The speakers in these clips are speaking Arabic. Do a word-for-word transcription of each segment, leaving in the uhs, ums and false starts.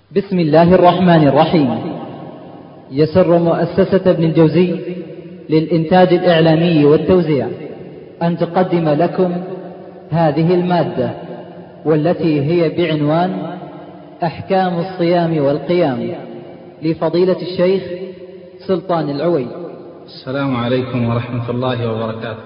بسم الله الرحمن الرحيم. يسر مؤسسة ابن الجوزي للإنتاج الإعلامي والتوزيع أن تقدم لكم هذه المادة، والتي هي بعنوان أحكام الصيام والقيام، لفضيلة الشيخ سلطان العوي. السلام عليكم ورحمة الله وبركاته.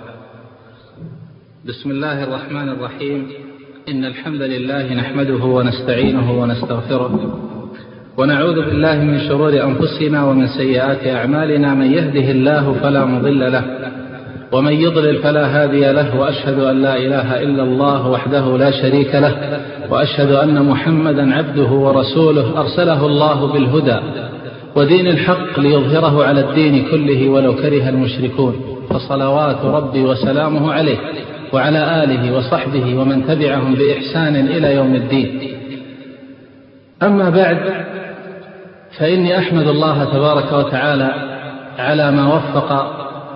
بسم الله الرحمن الرحيم. إن الحمد لله نحمده ونستعينه ونستغفره، ونعوذ بالله من شرور أنفسنا ومن سيئات أعمالنا. من يهده الله فلا مضل له، ومن يضلل فلا هادي له، وأشهد أن لا إله إلا الله وحده لا شريك له، وأشهد أن محمدا عبده ورسوله أرسله الله بالهدى ودين الحق ليظهره على الدين كله ولو كره المشركون. فصلوات ربي وسلامه عليه وعلى آله وصحبه ومن تبعهم بإحسان إلى يوم الدين. أما بعد، فإني أحمد الله تبارك وتعالى على ما وفق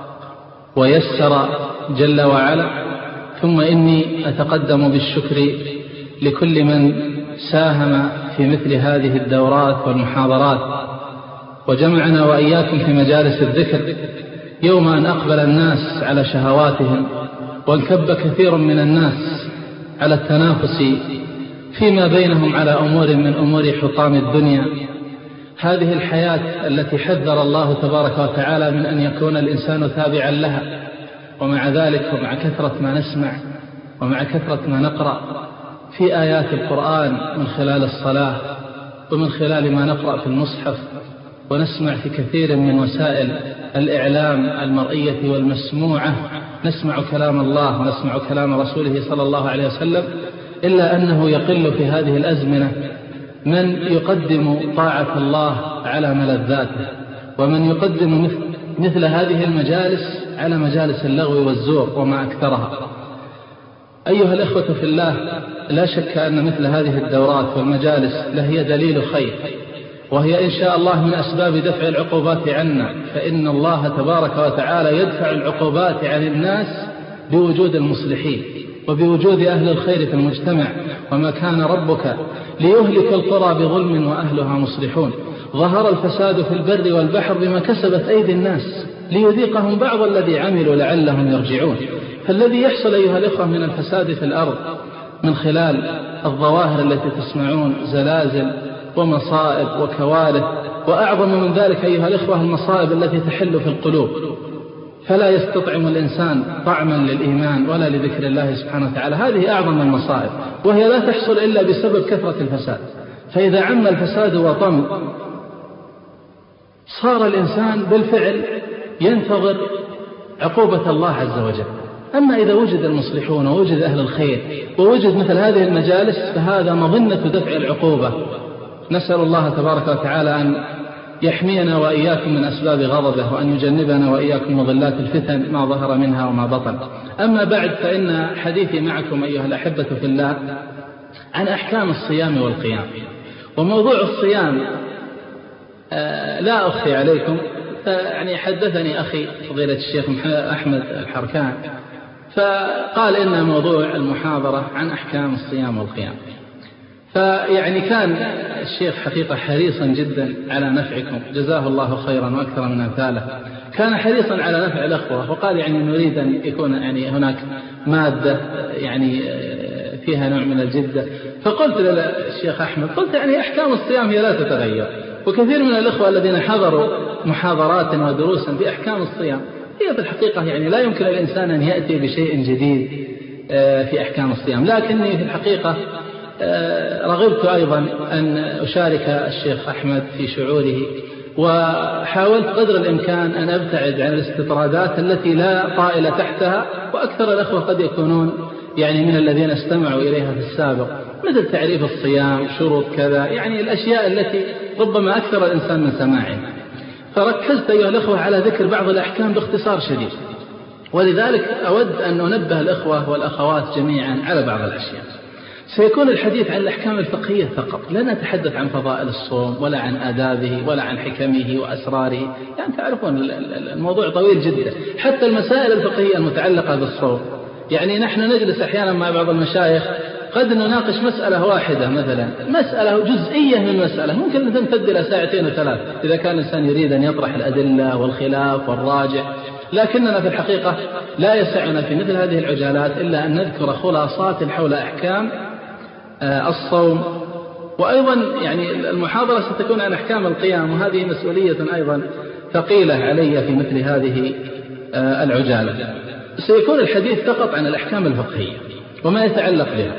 ويسر جل وعلا، ثم إني أتقدم بالشكر لكل من ساهم في مثل هذه الدورات والمحاضرات، وجمعنا وإياكم في مجالس الذكر يوم أن أقبل الناس على شهواتهم، وانكب كثير من الناس على التنافس فيما بينهم على أمور من أمور حطام الدنيا. هذه الحياة التي حذر الله تبارك وتعالى من أن يكون الإنسان تابعا لها، ومع ذلك ومع كثرة ما نسمع ومع كثرة ما نقرأ في آيات القرآن من خلال الصلاة، ومن خلال ما نقرأ في المصحف ونسمع في كثير من وسائل الإعلام المرئية والمسموعة، نسمع كلام الله ونسمع كلام رسوله صلى الله عليه وسلم، إلا أنه يقل في هذه الأزمنة من يقدم طاعة الله على ملذاته، ومن يقدم مثل, مثل هذه المجالس على مجالس اللغو والزور وما أكثرها. أيها الإخوة في الله، لا شك أن مثل هذه الدورات والمجالس لهي دليل خير، وهي إن شاء الله من أسباب دفع العقوبات عنا، فإن الله تبارك وتعالى يدفع العقوبات عن الناس بوجود المصلحين وبوجود أهل الخير في المجتمع. وما كان ربك ليهلك القرى بظلم وأهلها مصلحون. ظهر الفساد في البر والبحر بما كسبت أيدي الناس ليذيقهم بعض الذي عملوا لعلهم يرجعون. فالذي يحصل أيها الإخوة من الفساد في الأرض من خلال الظواهر التي تسمعون، زلازل ومصائب وكوارث، وأعظم من ذلك أيها الإخوة المصائب التي تحل في القلوب، فلا يستطعم الإنسان طعما للإيمان ولا لذكر الله سبحانه وتعالى. هذه أعظم المصائب، وهي لا تحصل إلا بسبب كثرة الفساد. فإذا عم الفساد وطم، صار الإنسان بالفعل ينتظر عقوبة الله عز وجل. أما إذا وجد المصلحون ووجد أهل الخير ووجد مثل هذه المجالس، فهذا مظنة دفع العقوبة. نسأل الله تبارك وتعالى أن يحمينا وإياكم من أسباب غضبه، وأن يجنبنا وإياكم مضلات الفتن ما ظهر منها وما بطن. أما بعد، فإن حديثي معكم أيها الأحبة في الله عن أحكام الصيام والقيام. وموضوع الصيام آه لا أخفي عليكم، يعني حدثني أخي فضيلة الشيخ أحمد الحركان، فقال إن موضوع المحاضرة عن أحكام الصيام والقيام. فيعني كان الشيخ حقيقة حريصا جدا على نفعكم، جزاه الله خيرا وأكثر من أمثاله. كان حريصا على نفع الأخوة، وقال يعني نريد أن يكون يعني هناك مادة يعني فيها نوع من الجدة. فقلت للشيخ أحمد، قلت يعني أحكام الصيام هي لا تتغير، وكثير من الأخوة الذين حضروا محاضرات ودروسا بأحكام الصيام هي في الحقيقة يعني لا يمكن الإنسان أن يأتي بشيء جديد في أحكام الصيام. لكني في الحقيقة رغبت أيضا أن أشارك الشيخ أحمد في شعوره، وحاولت قدر الإمكان أن أبتعد عن الاستطرادات التي لا طائل تحتها. وأكثر الأخوة قد يكونون يعني من الذين استمعوا إليها في السابق، مثل تعريف الصيام، شروط كذا، يعني الأشياء التي ربما أكثر الإنسان من سماعها. فركزت أيها الأخوة على ذكر بعض الأحكام باختصار شديد، ولذلك أود أن أنبه الأخوة والأخوات جميعا على بعض الأشياء. سيكون الحديث عن الأحكام الفقهية فقط، لا نتحدث عن فضائل الصوم ولا عن آدابه ولا عن حكمه وأسراره، يعني تعرفون الموضوع طويل جدا. حتى المسائل الفقهية المتعلقة بالصوم، يعني نحن نجلس أحيانا مع بعض المشايخ قد نناقش مسألة واحدة مثلا، مسألة جزئية من مسألة ممكن أن تمتد إلى ساعتين وثلاث إذا كان الإنسان يريد أن يطرح الأدلة والخلاف والراجع، لكننا في الحقيقة لا يسعنا في مثل هذه العجالات إلا أن نذكر خلاصات حول أحكام الصوم. وأيضا يعني المحاضرة ستكون عن أحكام القيام، وهذه مسؤولية أيضا ثقيلة علي في مثل هذه العجالة. سيكون الحديث فقط عن الأحكام الفقهية وما يتعلق بها،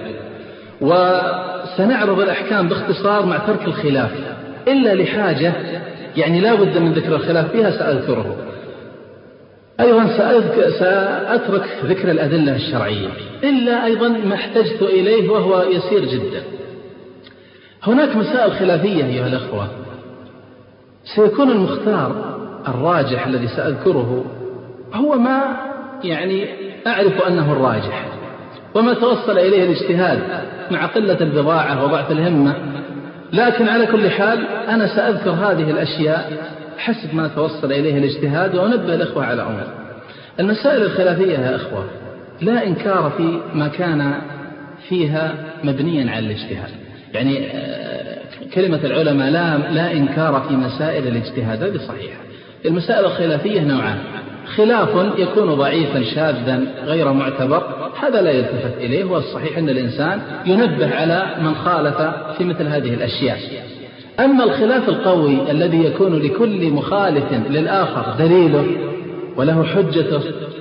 وسنعرض الأحكام باختصار مع ترك الخلاف إلا لحاجة يعني لا بد من ذكر الخلاف فيها سأذكره. أيضا سأترك ذكر الأدلة الشرعية إلا أيضا ما احتجت إليه وهو يسير جدا. هناك مسائل خلافية أيها الأخوة، سيكون المختار الراجح الذي سأذكره هو ما يعني أعرف أنه الراجح وما توصل إليه الاجتهاد مع قلة البضاعة وضعف الهمة، لكن على كل حال أنا سأذكر هذه الأشياء حسب ما توصل إليه الاجتهاد وأنبه الأخوة على أمور. المسائل الخلافية يا أخوة لا إنكار في ما كان فيها مبنيا على الاجتهاد، يعني كلمة العلماء لا, لا إنكار في مسائل الاجتهاد، هذه صحيحة. المسائل الخلافية نوعان، خلاف يكون ضعيفا شاذا غير معتبر، هذا لا يلتفت إليه، والصحيح أن الإنسان ينبه على من خالف في مثل هذه الأشياء. أما الخلاف القوي الذي يكون لكل مخالف للآخر دليله وله حجته،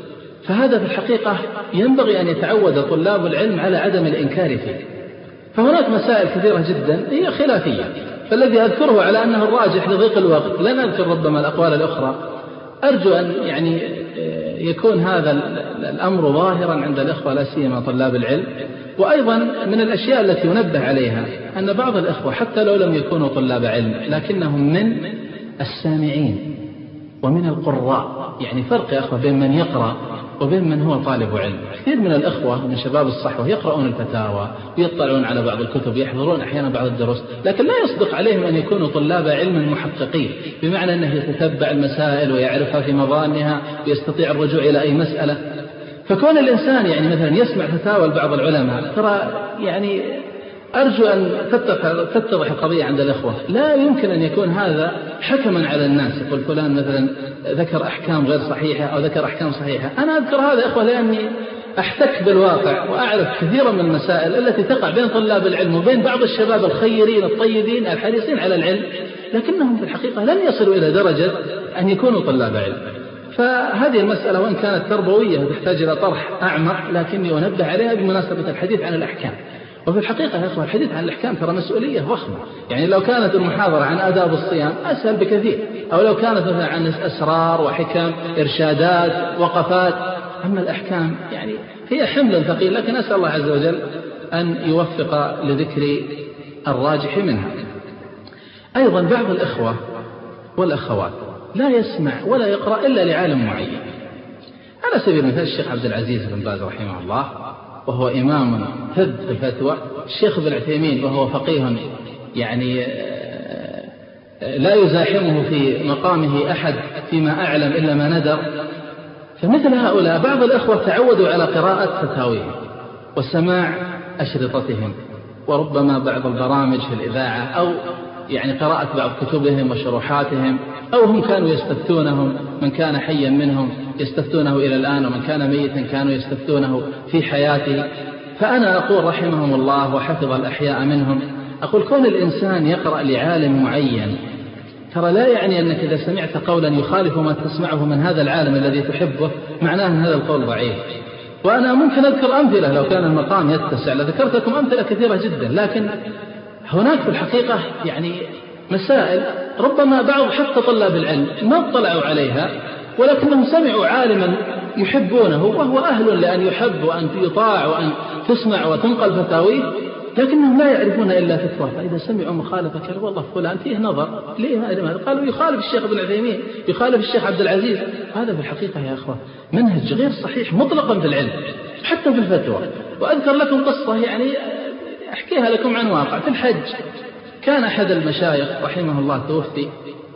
فهذا في الحقيقة ينبغي أن يتعود طلاب العلم على عدم الإنكار فيه. فهناك مسائل كثيرة جدا هي خلافية، فالذي أذكره على أنه الراجح لضيق الوقت، لن أذكر ربما الأقوال الأخرى. أرجو أن يعني يكون هذا الأمر ظاهرا عند الإخوة لا سيما طلاب العلم. وأيضا من الأشياء التي ينبه عليها أن بعض الإخوة حتى لو لم يكونوا طلاب علم لكنهم من السامعين ومن القراء، يعني فرق يا أخوة بين من يقرأ وبين من هو طالب علم. كثير من الأخوة من شباب الصحوة يقرؤون الفتاوى ويطلعون على بعض الكتب، يحضرون أحيانا بعض الدروس، لكن لا يصدق عليهم أن يكونوا طلاب علم محققين، بمعنى أنه يتتبع المسائل ويعرفها في مظانها ويستطيع الرجوع إلى أي مسألة. فكون الإنسان يعني مثلا يسمع فتاوى لبعض العلماء، ترى يعني أرجو أن تتضح القضية عند الأخوة، لا يمكن أن يكون هذا حكما على الناس، يقول فلان مثلا ذكر أحكام غير صحيحة أو ذكر أحكام صحيحة. أنا أذكر هذا أخوة لأني أحتك بالواقع وأعرف كثيرا من المسائل التي تقع بين طلاب العلم وبين بعض الشباب الخيرين الطيبين الحريصين على العلم، لكنهم في الحقيقة لن يصلوا إلى درجة أن يكونوا طلاب علم. فهذه المسألة وإن كانت تربوية وتحتاج إلى طرح أعمق، لكني أنبه عليها بمناسبة الحديث عن الأحكام. وفي الحقيقة يا أخوة الحديث عن الأحكام ترى مسؤولية ضخمة، يعني لو كانت المحاضرة عن آداب الصيام أسهل بكثير، أو لو كانت مثلا عن أسرار وحكم إرشادات وقفات، أما الأحكام يعني هي حمل ثقيل، لكن أسأل الله عز وجل أن يوفق لذكر الراجح منها. أيضا بعض الإخوة والأخوات لا يسمع ولا يقرأ إلا لعالم معين. على سبيل المثال الشيخ عبد العزيز بن باز رحمه الله وهو إمام هد في الفتوى، الشيخ ابن عثيمين وهو فقيه يعني لا يزاحمه في مقامه أحد فيما أعلم إلا ما ندر. فمثل هؤلاء بعض الأخوة تعودوا على قراءة فتاويهم وسماع أشرطتهم وربما بعض البرامج في الإذاعة، أو يعني قراءة بعض كتبهم وشروحاتهم، أو هم كانوا يستفتونهم، من كان حيا منهم يستفتونه إلى الآن، ومن كان ميتا كانوا يستفتونه في حياته. فأنا أقول رحمهم الله وحفظ الأحياء منهم، أقول كون الإنسان يقرأ لعالم معين ترى لا يعني أنك إذا سمعت قولا يخالف ما تسمعه من هذا العالم الذي تحبه معناه أن هذا القول ضعيف. وأنا ممكن أذكر أمثلة لو كان المقام يتسع لذكرت لكم أمثلة كثيرة جدا، لكن هناك في الحقيقة يعني مسائل ربما بعض حتى طلاب العلم ما اطلعوا عليها، ولكنهم سمعوا عالما يحبونه وهو أهل لأن يحب وأن يطاع وأن تسمع وتنقل فتاويه، لكنهم لا يعرفون إلا فتوى. فإذا سمعوا مخالفة قالوا والله فلان فيه نظر، ليه هذا؟ قالوا يخالف الشيخ ابن عثيمين، يخالف الشيخ عبد العزيز. هذا في الحقيقة يا أخوة منهج غير صحيح مطلقا في العلم حتى في الفتوى. وأذكر لكم قصة يعني أحكيها لكم عن واقع في الحج. كان أحد المشايخ رحمه الله توفي،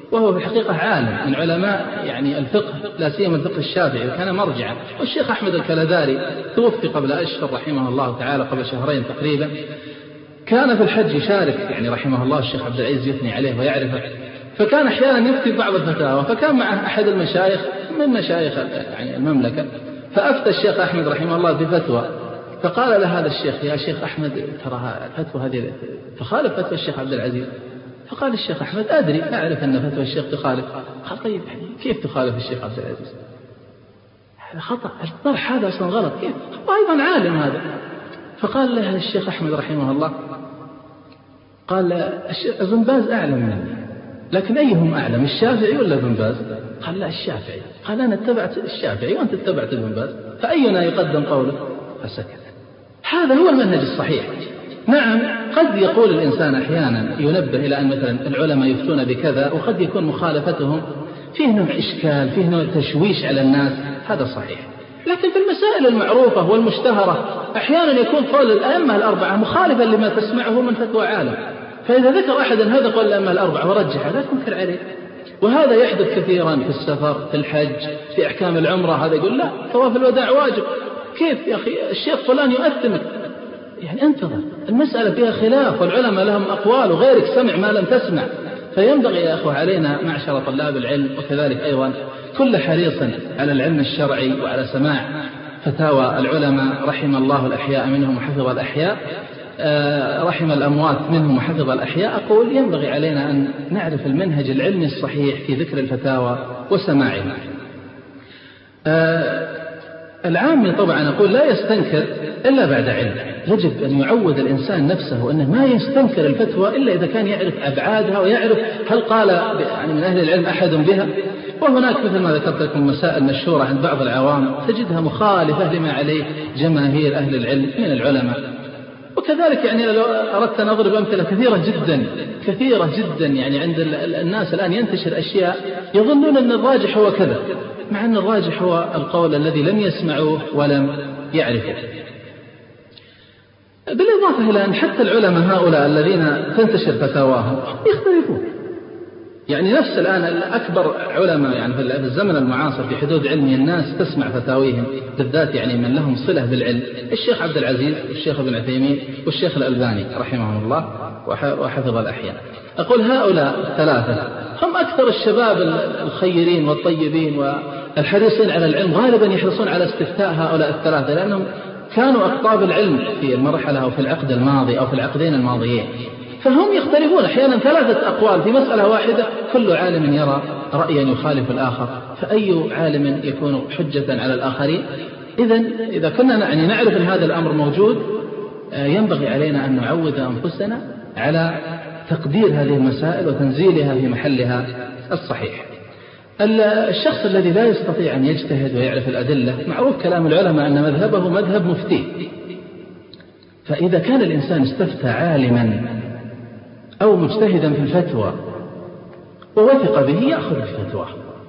وهو في الحقيقة عالم من علماء يعني الفقه، لا سيما الفقه الشافعي، وكان مرجعا. والشيخ أحمد الكلداري توفي قبل أشهر رحمه الله تعالى، قبل شهرين تقريبا. كان في الحج يشارك يعني رحمه الله الشيخ عبد العزيز يثني عليه ويعرفه، فكان أحيانا يفتي بعض الفتاوى، فكان معه أحد المشايخ من مشايخ يعني المملكة، فأفتى الشيخ أحمد رحمه الله بفتوى، فقال له هذا الشيخ: يا شيخ أحمد ترى الفتوى هذه تخالف فتوى الشيخ عبد العزيز. فقال الشيخ أحمد: أدري، أعرف أن فتوى الشيخ تخالف. قال: طيب كيف تخالف الشيخ عبد العزيز؟ هذا خطأ، الطرح هذا أصلا غلط، كيف؟ وأيضا عالم هذا. فقال له الشيخ أحمد رحمه الله، قال: ابن باز أعلم مني، لكن أيهم أعلم، الشافعي ولا ابن باز؟ قال: لا، الشافعي. قال: أنا اتبعت الشافعي وأنت اتبعت ابن باز، فأينا يقدم قوله؟ فسكت. هذا هو المنهج الصحيح. نعم، قد يقول الإنسان أحيانا ينبه إلى أن مثلا العلماء يفتون بكذا، وقد يكون مخالفتهم فيه نوع إشكال، فيه نوع تشويش على الناس، هذا صحيح. لكن في المسائل المعروفة والمشتهرة أحيانا يكون قول الأئمة الأربعة مخالفا لما تسمعه من فتوى عالم، فإذا ذكر أحدا هذا قول الأئمة الأربعة ورجح، لا تنكر عليه. وهذا يحدث كثيرا في السفر، في الحج، في أحكام العمرة. هذا يقول: لا، طواف الوداع واجب. كيف يا أخي الشيخ فلان يؤثمك؟ يعني انتظر، المسألة فيها خلاف، والعلماء لهم أقوال، وغيرك سمع ما لم تسمع. فينبغي يا أخوة علينا معشر طلاب العلم، وكذلك أيضا كل حريص على العلم الشرعي وعلى سماع فتاوى العلماء، رحم الله الأحياء منهم وحفظ الأحياء، رحم الأموات منهم وحفظ الأحياء. أقول ينبغي علينا أن نعرف المنهج العلمي الصحيح في ذكر الفتاوى وسماعها. العامي طبعا أقول لا يستنكر إلا بعد علم، يجب أن يعود الإنسان نفسه أنه ما يستنكر الفتوى إلا إذا كان يعرف أبعادها، ويعرف هل قال يعني من أهل العلم أحد بها. وهناك مثل ما ذكرت لكم مسائل مشهورة عند بعض العوام تجدها مخالفة لما عليه جماهير أهل العلم من العلماء. وكذلك يعني لو أردت أن أضرب أمثلة كثيرة جدا كثيرة جدا يعني عند الناس الآن ينتشر أشياء يظنون أن الراجح هو كذا، مع أن الراجح هو القول الذي لم يسمعوه ولم يعرفوه. بالإضافة إلى أن حتى العلماء هؤلاء الذين تنتشر فتاواهم يختلفون. يعني نفس الآن الأكبر علماء يعني في الزمن المعاصر في حدود علمي الناس تسمع فتاويهم، بالذات يعني من لهم صلة بالعلم، الشيخ عبد العزيز والشيخ ابن عثيمين والشيخ الألباني رحمهم الله وحفظ الأحياء. أقول هؤلاء الثلاثة هم أكثر الشباب الخيرين والطيبين والحريصين على العلم، غالبا يحرصون على استفتاء هؤلاء الثلاثة، لأنهم كانوا أقطاب العلم في المرحلة أو في العقد الماضي أو في العقدين الماضيين، فهم يختلفون أحيانا ثلاثة أقوال في مسألة واحدة، كل عالم يرى رأيا يخالف الآخر، فأي عالم يكون حجة على الآخرين؟ إذن إذا كنا يعني نعرف أن هذا الأمر موجود، ينبغي علينا أن نعود أنفسنا على تقدير هذه المسائل وتنزيلها في محلها الصحيح. الشخص الذي لا يستطيع أن يجتهد ويعرف الأدلة، معروف كلام العلماء أن مذهبه مذهب مفتي، فإذا كان الإنسان استفتى عالما أو مجتهدا في الفتوى ووثق به يأخذ الفتوى،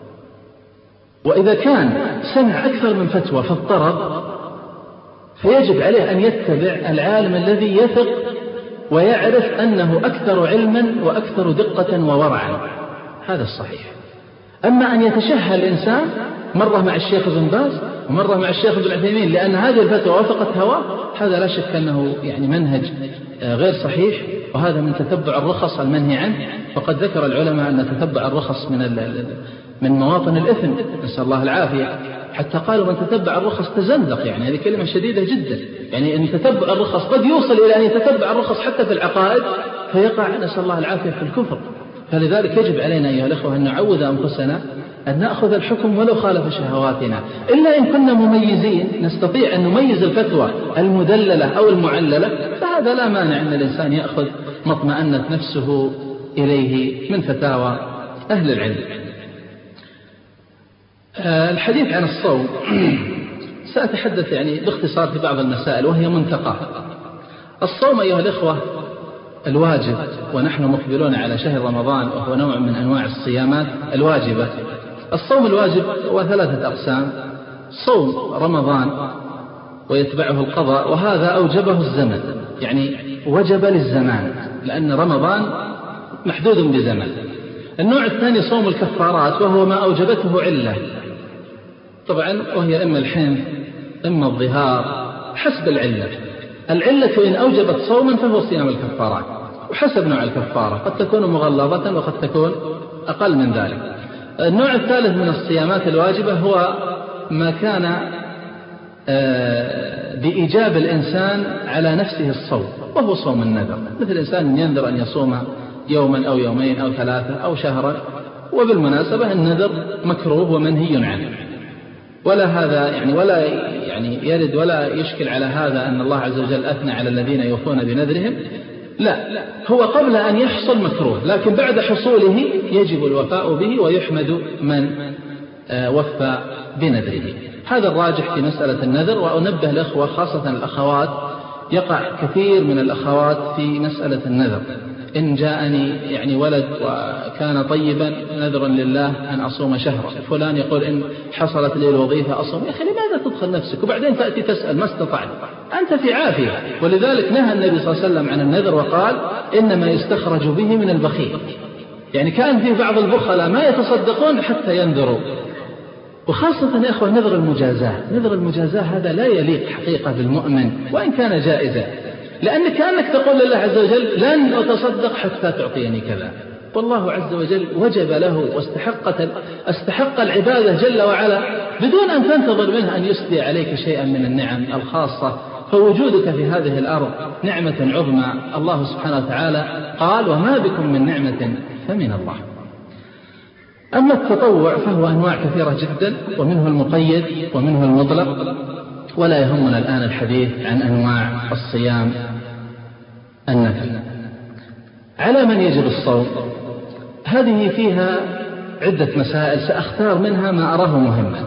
وإذا كان سمع أكثر من فتوى فاضطرب فيجب عليه أن يتبع العالم الذي يثق ويعرف أنه أكثر علما وأكثر دقة وورعا، هذا الصحيح. أما أن يتشهى الإنسان مرة مع الشيخ ابن باز ومرة مع الشيخ ابن عثيمين لأن هذه الفتوى وافقت هواه، هذا لا شك أنه يعني منهج غير صحيح، وهذا من تتبع الرخص المنهي عنه. فقد ذكر العلماء أن تتبع الرخص من من مواطن الإثم، نسأل الله العافية، حتى قالوا من تتبع الرخص تزندق، يعني هذه كلمة شديدة جدا، يعني أن تتبع الرخص قد يوصل إلى أن يتتبع الرخص حتى في العقائد فيقع نسأل الله العافية في الكفر. فلذلك يجب علينا أيها الأخوة أن نعود أنفسنا أن نأخذ الحكم ولو خالف شهواتنا، إلا إن كنا مميزين نستطيع أن نميز الفتوى المدللة أو المعللة، فهذا لا مانع أن الإنسان يأخذ ما اطمأنت نفسه إليه من فتاوى أهل العلم. الحديث عن الصوم سأتحدث يعني باختصار في بعض المسائل وهي منتقى. الصوم أيها الأخوة الواجب، ونحن مقبلون على شهر رمضان وهو نوع من أنواع الصيامات الواجبة. الصوم الواجب هو ثلاثة أقسام: صوم رمضان ويتبعه القضاء، وهذا أوجبه الزمن، يعني وجب للزمان، لأن رمضان محدود بزمن. النوع الثاني صوم الكفارات، وهو ما أوجبته علة، طبعا وهي إما الحنث إما الظهار حسب العلة. العلة إن أوجبت صوما فهو صيام الكفارات، وحسب نوع الكفارة قد تكون مغلظة وقد تكون أقل من ذلك. النوع الثالث من الصيامات الواجبة هو ما كان بإيجاب الإنسان على نفسه الصوم، وهو صوم النذر، مثل الإنسان ينذر أن يصوم يوما أو يومين أو ثلاثة أو شهرا. وبالمناسبة النذر مكروه ومنهي عنه، ولا هذا يعني ولا يعني يرد ولا يشكل على هذا أن الله عز وجل أثنى على الذين يوفون بنذرهم، لا، هو قبل أن يحصل مكروه، لكن بعد حصوله يجب الوفاء به ويحمد من وفى بنذره. هذا الراجح في مسألة النذر. وأنبه الأخوة خاصة الأخوات، يقع كثير من الأخوات في مسألة النذر، إن جاءني يعني ولد وكان طيبا نذرا لله أن أصوم شهرا، فلان يقول إن حصلت لي الوظيفة أصوم. يا أخي لماذا تدخل نفسك وبعدين تأتي تسأل ما استطعت؟ أنت في عافية. ولذلك نهى النبي صلى الله عليه وسلم عن النذر وقال إنما يستخرج به من البخيل، يعني كان في بعض البخلاء ما يتصدقون حتى ينذروا. وخاصة يا أخوة نذر المجازاة، نذر المجازاة هذا لا يليق حقيقة بالمؤمن وإن كان جائزا، لأنك كأنك تقول لله عز وجل لن أتصدق حتى تعطيني كذا، والله عز وجل وجب له واستحق استحق العبادة جل وعلا بدون أن تنتظر منه أن يسدي عليك شيئا من النعم الخاصة. فوجودك في هذه الأرض نعمة عظمى، الله سبحانه وتعالى قال وما بكم من نعمة فمن الله. أما التطوع فهو أنواع كثيرة جدا، ومنه المقيد ومنه المطلق، ولا يهمنا الآن الحديث عن أنواع الصيام النفل. على من يجب الصوم؟ هذه فيها عدة مسائل، سأختار منها ما أراه مهما،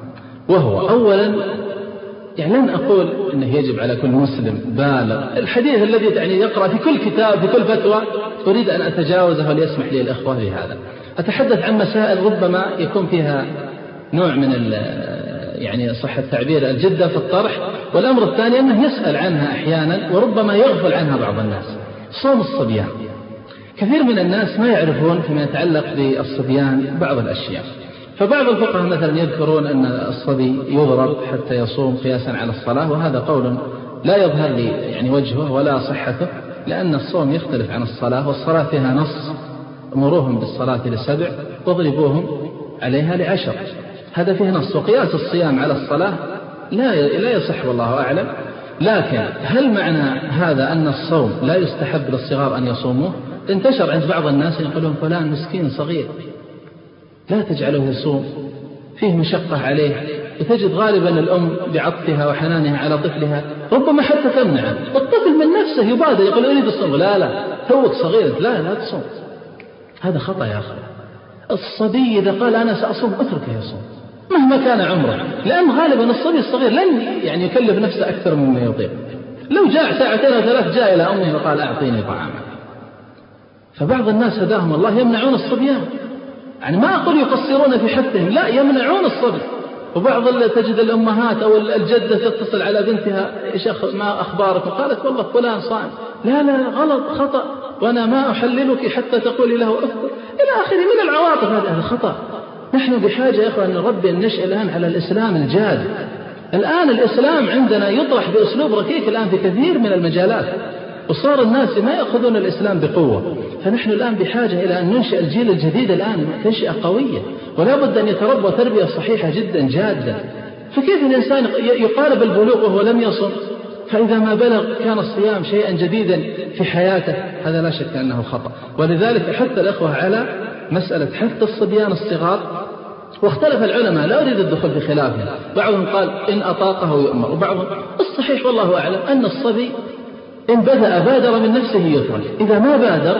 وهو أولا يعني لن أقول أنه يجب على كل مسلم بالغ، الحديث الذي يعني يقرأ في كل كتاب في كل فتوى أريد أن أتجاوزه وليسمح لي الأخوة بهذا. أتحدث عن مسائل ربما يكون فيها نوع من يعني صح التعبير الجدة في الطرح، والأمر الثاني أنه يسأل عنها أحيانا وربما يغفل عنها بعض الناس. صوم الصبيان، كثير من الناس ما يعرفون فيما يتعلق بالصبيان بعض الأشياء. فبعض الفقهاء مثلا يذكرون أن الصبي يضرب حتى يصوم قياسا على الصلاة، وهذا قول لا يظهر لي يعني وجهه ولا صحته، لأن الصوم يختلف عن الصلاة، والصلاة فيها نص أمروهم بالصلاة لسبع واضربوهم عليها لعشر، هذا فيه نص. وقياس الصيام على الصلاة لا لا يصح والله أعلم. لكن هل معنى هذا أن الصوم لا يستحب للصغار أن يصوموه؟ انتشر عند بعض الناس يقولون فلان مسكين صغير لا تجعله يصوم، فيه مشقة عليه، وتجد غالبا الأم بعطفها وحنانها على طفلها ربما حتى تمنعه، والطفل من نفسه يبادر يقول أريد الصوم، لا لا توك صغير، لا لا تصوم. هذا خطأ يا أخي. الصبي إذا قال أنا سأصوم أتركه يصوم مهما كان عمره، لأن غالبا الصبي الصغير لن يعني يكلف نفسه أكثر مما يطيق. لو جاء ساعتين أو ثلاث جاء إلى أمه وقال أعطيني طعاما. فبعض الناس هداهم الله يمنعون الصبيان، يعني ما أقول يقصرون في حثهم، لا يمنعون الصبي. وبعض تجد الأمهات أو الجدة تتصل على بنتها إيش ما أخبارك؟ قالت والله فلان صائم، لا لا غلط خطأ، وأنا ما أحللك حتى تقولي له أفطر إلى آخره من العواطف. هذا خطأ. نحن بحاجة يا أخوة أن نربي النشء الآن على الإسلام الجاد. الآن الإسلام عندنا يطرح بأسلوب ركيك الآن في كثير من المجالات، وصار الناس ما يأخذون الإسلام بقوة. فنحن الآن بحاجة إلى أن ننشئ الجيل الجديد الآن تنشئة قوية، ولا بد أن يتربى تربية صحيحة جدا جادة. فكيف الإنسان يقارب البلوغ وهو لم يصم؟ فإذا ما بلغ كان الصيام شيئا جديدا في حياته، هذا لا شك أنه خطأ. ولذلك حث الأخوة على مسألة حث الصبيان الصغار. واختلف العلماء، لا أريد الدخول في خلافهم، بعضهم قال إن أطاقه يؤمر، وبعضهم الصحيح والله أعلم أن الصبي إن بدأ بادر من نفسه يترك، إذا ما بادر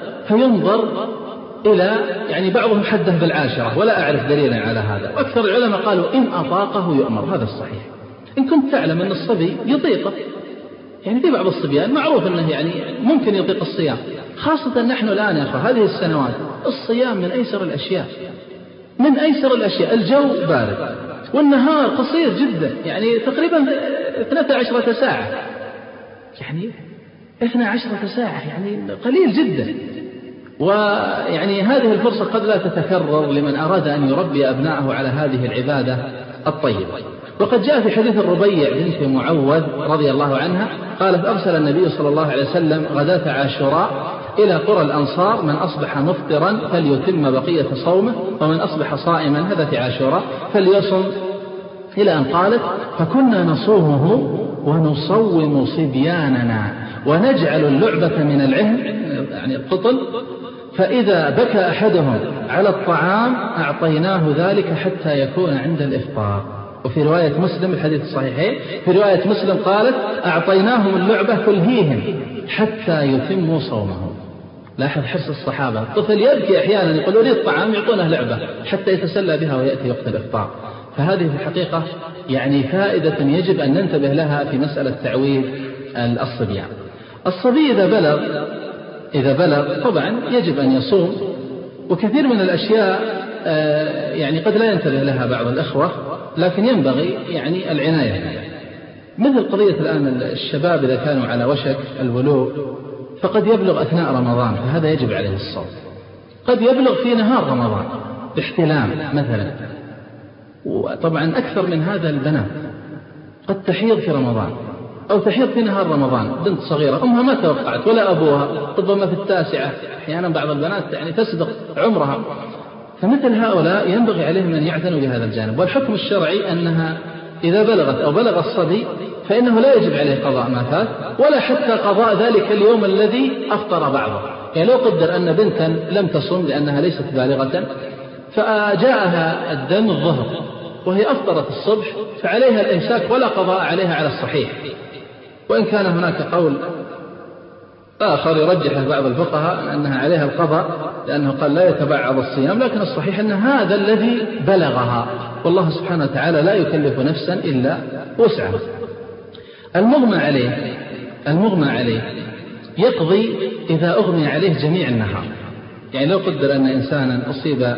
فينظر إلى يعني بعضهم حده بالعاشرة، ولا أعرف دليلا على هذا. وأكثر العلماء قالوا إن أطاقه يؤمر، هذا الصحيح. إن كنت تعلم أن الصبي يطيقه، يعني في بعض الصبيان معروف أنه يعني ممكن يطيق الصيام، خاصة نحن الآن يا أخوة هذه السنوات الصيام من أيسر الأشياء، من أيسر الأشياء. الجو بارد والنهار قصير جدا، يعني تقريبا اثنتا عشرة ساعة، يعني اثنتا عشرة ساعة يعني قليل جدا. ويعني هذه الفرصة قد لا تتكرر لمن أراد أن يربي أبنائه على هذه العبادة الطيبة. وقد جاء في حديث الربيع بنت معوذ رضي الله عنها قالت: أرسل النبي صلى الله عليه وسلم غداة عاشوراء إلى قرى الأنصار: من أصبح مفطرا فليتم بقية صومه، ومن أصبح صائما، هذا في عاشوراء، فليصم، إلى أن قالت: فكنا نصومه ونصوم صبياننا ونجعل اللعبة من العهن، يعني القطن، فإذا بكى أحدهم على الطعام أعطيناه ذلك حتى يكون عند الإفطار. وفي رواية مسلم، الحديث الصحيحين، في رواية مسلم قالت: أعطيناهم اللعبة تلهيهم حتى يتموا صومهم. لاحظ حرص الصحابة، الطفل يبكي أحيانا يقولوا لي الطعام، يعطونه لعبة حتى يتسلى بها ويأتي وقت الإفطار. فهذه في الحقيقة يعني فائدة يجب أن ننتبه لها في مسألة تعويض الصبيان. الصبي إذا بلغ إذا بلغ طبعا يجب أن يصوم، وكثير من الأشياء يعني قد لا ينتبه لها بعض الأخوة، لكن ينبغي يعني العناية بها. مثل قضية الآن الشباب إذا كانوا على وشك البلوغ فقد يبلغ أثناء رمضان، فهذا يجب عليه الصوم. قد يبلغ في نهار رمضان باحتلام مثلا، وطبعا أكثر من هذا البنات قد تحيض في رمضان أو تحيض في نهار رمضان، بنت صغيرة أمها ما توقعت ولا أبوها، ربما في التاسعة، أحيانا بعض البنات يعني تسبق عمرها. فمثل هؤلاء ينبغي عليهم أن يعتنوا بهذا الجانب. والحكم الشرعي أنها إذا بلغت أو بلغ الصبي فإنه لا يجب عليه قضاء ما فات، ولا حتى قضاء ذلك اليوم الذي أفطر بعضه. يعني لو قدر أن بنتا لم تصم لأنها ليست بالغة فجاءها الدم الظهر وهي أفطرت الصبح، فعليها الإمساك ولا قضاء عليها على الصحيح. وإن كان هناك قول آخر يرجح بعض الفقهاء أنها عليها القضاء لأنه قال لا يتبعض الصيام، لكن الصحيح أن هذا الذي بلغها، والله سبحانه وتعالى لا يكلف نفسا إلا وسعها. المغمى عليه المغمى عليه يقضي إذا أغمي عليه جميع النهار. يعني لو قدر أن إنسانا أصيب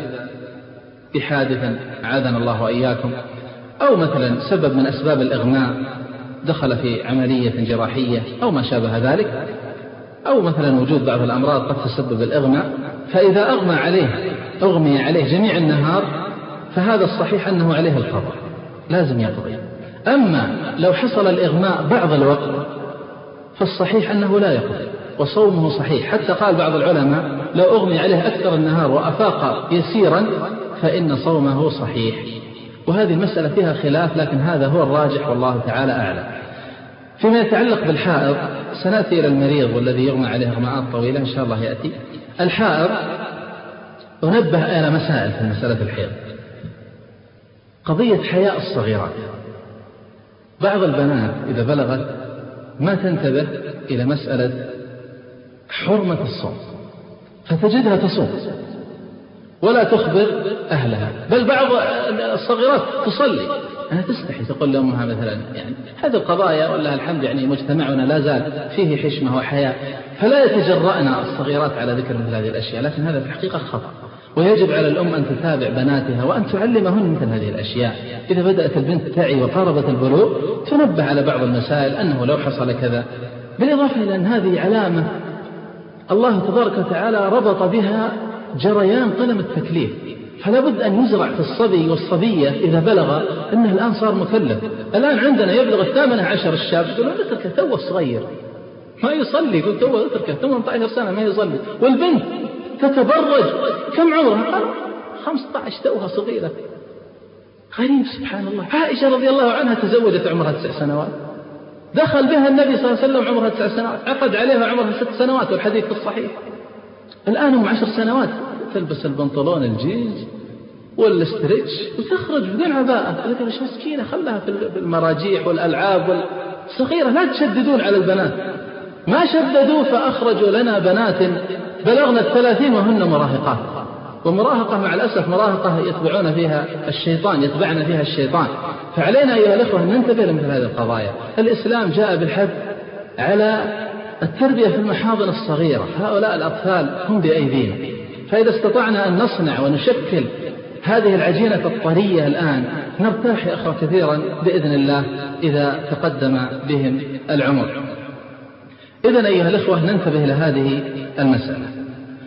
بحادث عاذنا الله وإياكم، أو مثلا سبب من أسباب الإغماء دخل في عملية جراحية أو ما شابه ذلك، أو مثلا وجود بعض الأمراض قد تسبب الإغماء، فإذا أغمى عليه أغمي عليه جميع النهار فهذا الصحيح أنه عليه القضاء، لازم يقضي. أما لو حصل الإغماء بعض الوقت فالصحيح أنه لا يقضي وصومه صحيح. حتى قال بعض العلماء لو أغمي عليه أكثر النهار وأفاق يسيرا فإن صومه صحيح. وهذه المسألة فيها خلاف، لكن هذا هو الراجح والله تعالى أعلم. فيما يتعلق بالحائض سنأتي إلى المريض والذي يغمى عليه غماءات طويلة إن شاء الله يأتي. الحائض أنبه إلى مسائل في مسألة الحيض. قضية حياء الصغيرات، بعض البنات إذا بلغت ما تنتبه إلى مسألة حرمة الصوم، فتجدها تصوم ولا تخبر أهلها، بل بعض الصغيرات تصلي أنا تستحي تقول لأمها مثلا. يعني هذه القضايا والله الحمد يعني مجتمعنا لا زال فيه حشمة وحياء، فلا يتجرأن الصغيرات على ذكر مثل هذه الأشياء، لكن هذا في الحقيقة خطأ. ويجب على الأم أن تتابع بناتها وأن تعلمهن مثل هذه الأشياء. إذا بدأت البنت تعي وقاربت البلوغ تنبه على بعض المسائل أنه لو حصل كذا، بالإضافة إلى أن هذه علامة الله تبارك وتعالى ربط بها جريان قلم التكليف، فلا بد أن يزرع في الصبي والصبية إذا بلغ أنه الآن صار مكلف. الآن عندنا يبلغ الثامنة عشر الشاب يقولون اتركه توه صغير ما يصلي، يقول توه اتركه ثمانية عشر سنة ما يصلي. والبنت تتبرج كم عمرها؟ قال خمسة عشر توها صغيرة. غريب سبحان الله. عائشة رضي الله عنها تزوجت عمرها تسع سنوات، دخل بها النبي صلى الله عليه وسلم عمرها تسع سنوات، عقد عليها عمرها ست سنوات والحديث في الصحيح. الآن هم عشر سنوات تلبس البنطلون الجينز والاستريتش وتخرج بدون عباءة. ذكر ايش مسكينة، خلها في المراجيح والألعاب والصغيرة. لا تشددون على البنات، ما شددوا فأخرجوا لنا بنات بلغنا الثلاثين وهن مراهقات. ومراهقة مع الأسف مراهقة يتبعون فيها الشيطان، يتبعنا فيها الشيطان. فعلينا أيها الأخوة أن ننتبه لمثل هذه القضايا. الإسلام جاء بالحث على التربية في المحاضن الصغيرة، هؤلاء الأطفال هم بأيدينا، فإذا استطعنا أن نصنع ونشكل هذه العجينة الطرية الآن نرتاح يا أخوة كثيرا بإذن الله إذا تقدم بهم العمر. إذن أيها الأخوة ننتبه لهذه المسألة.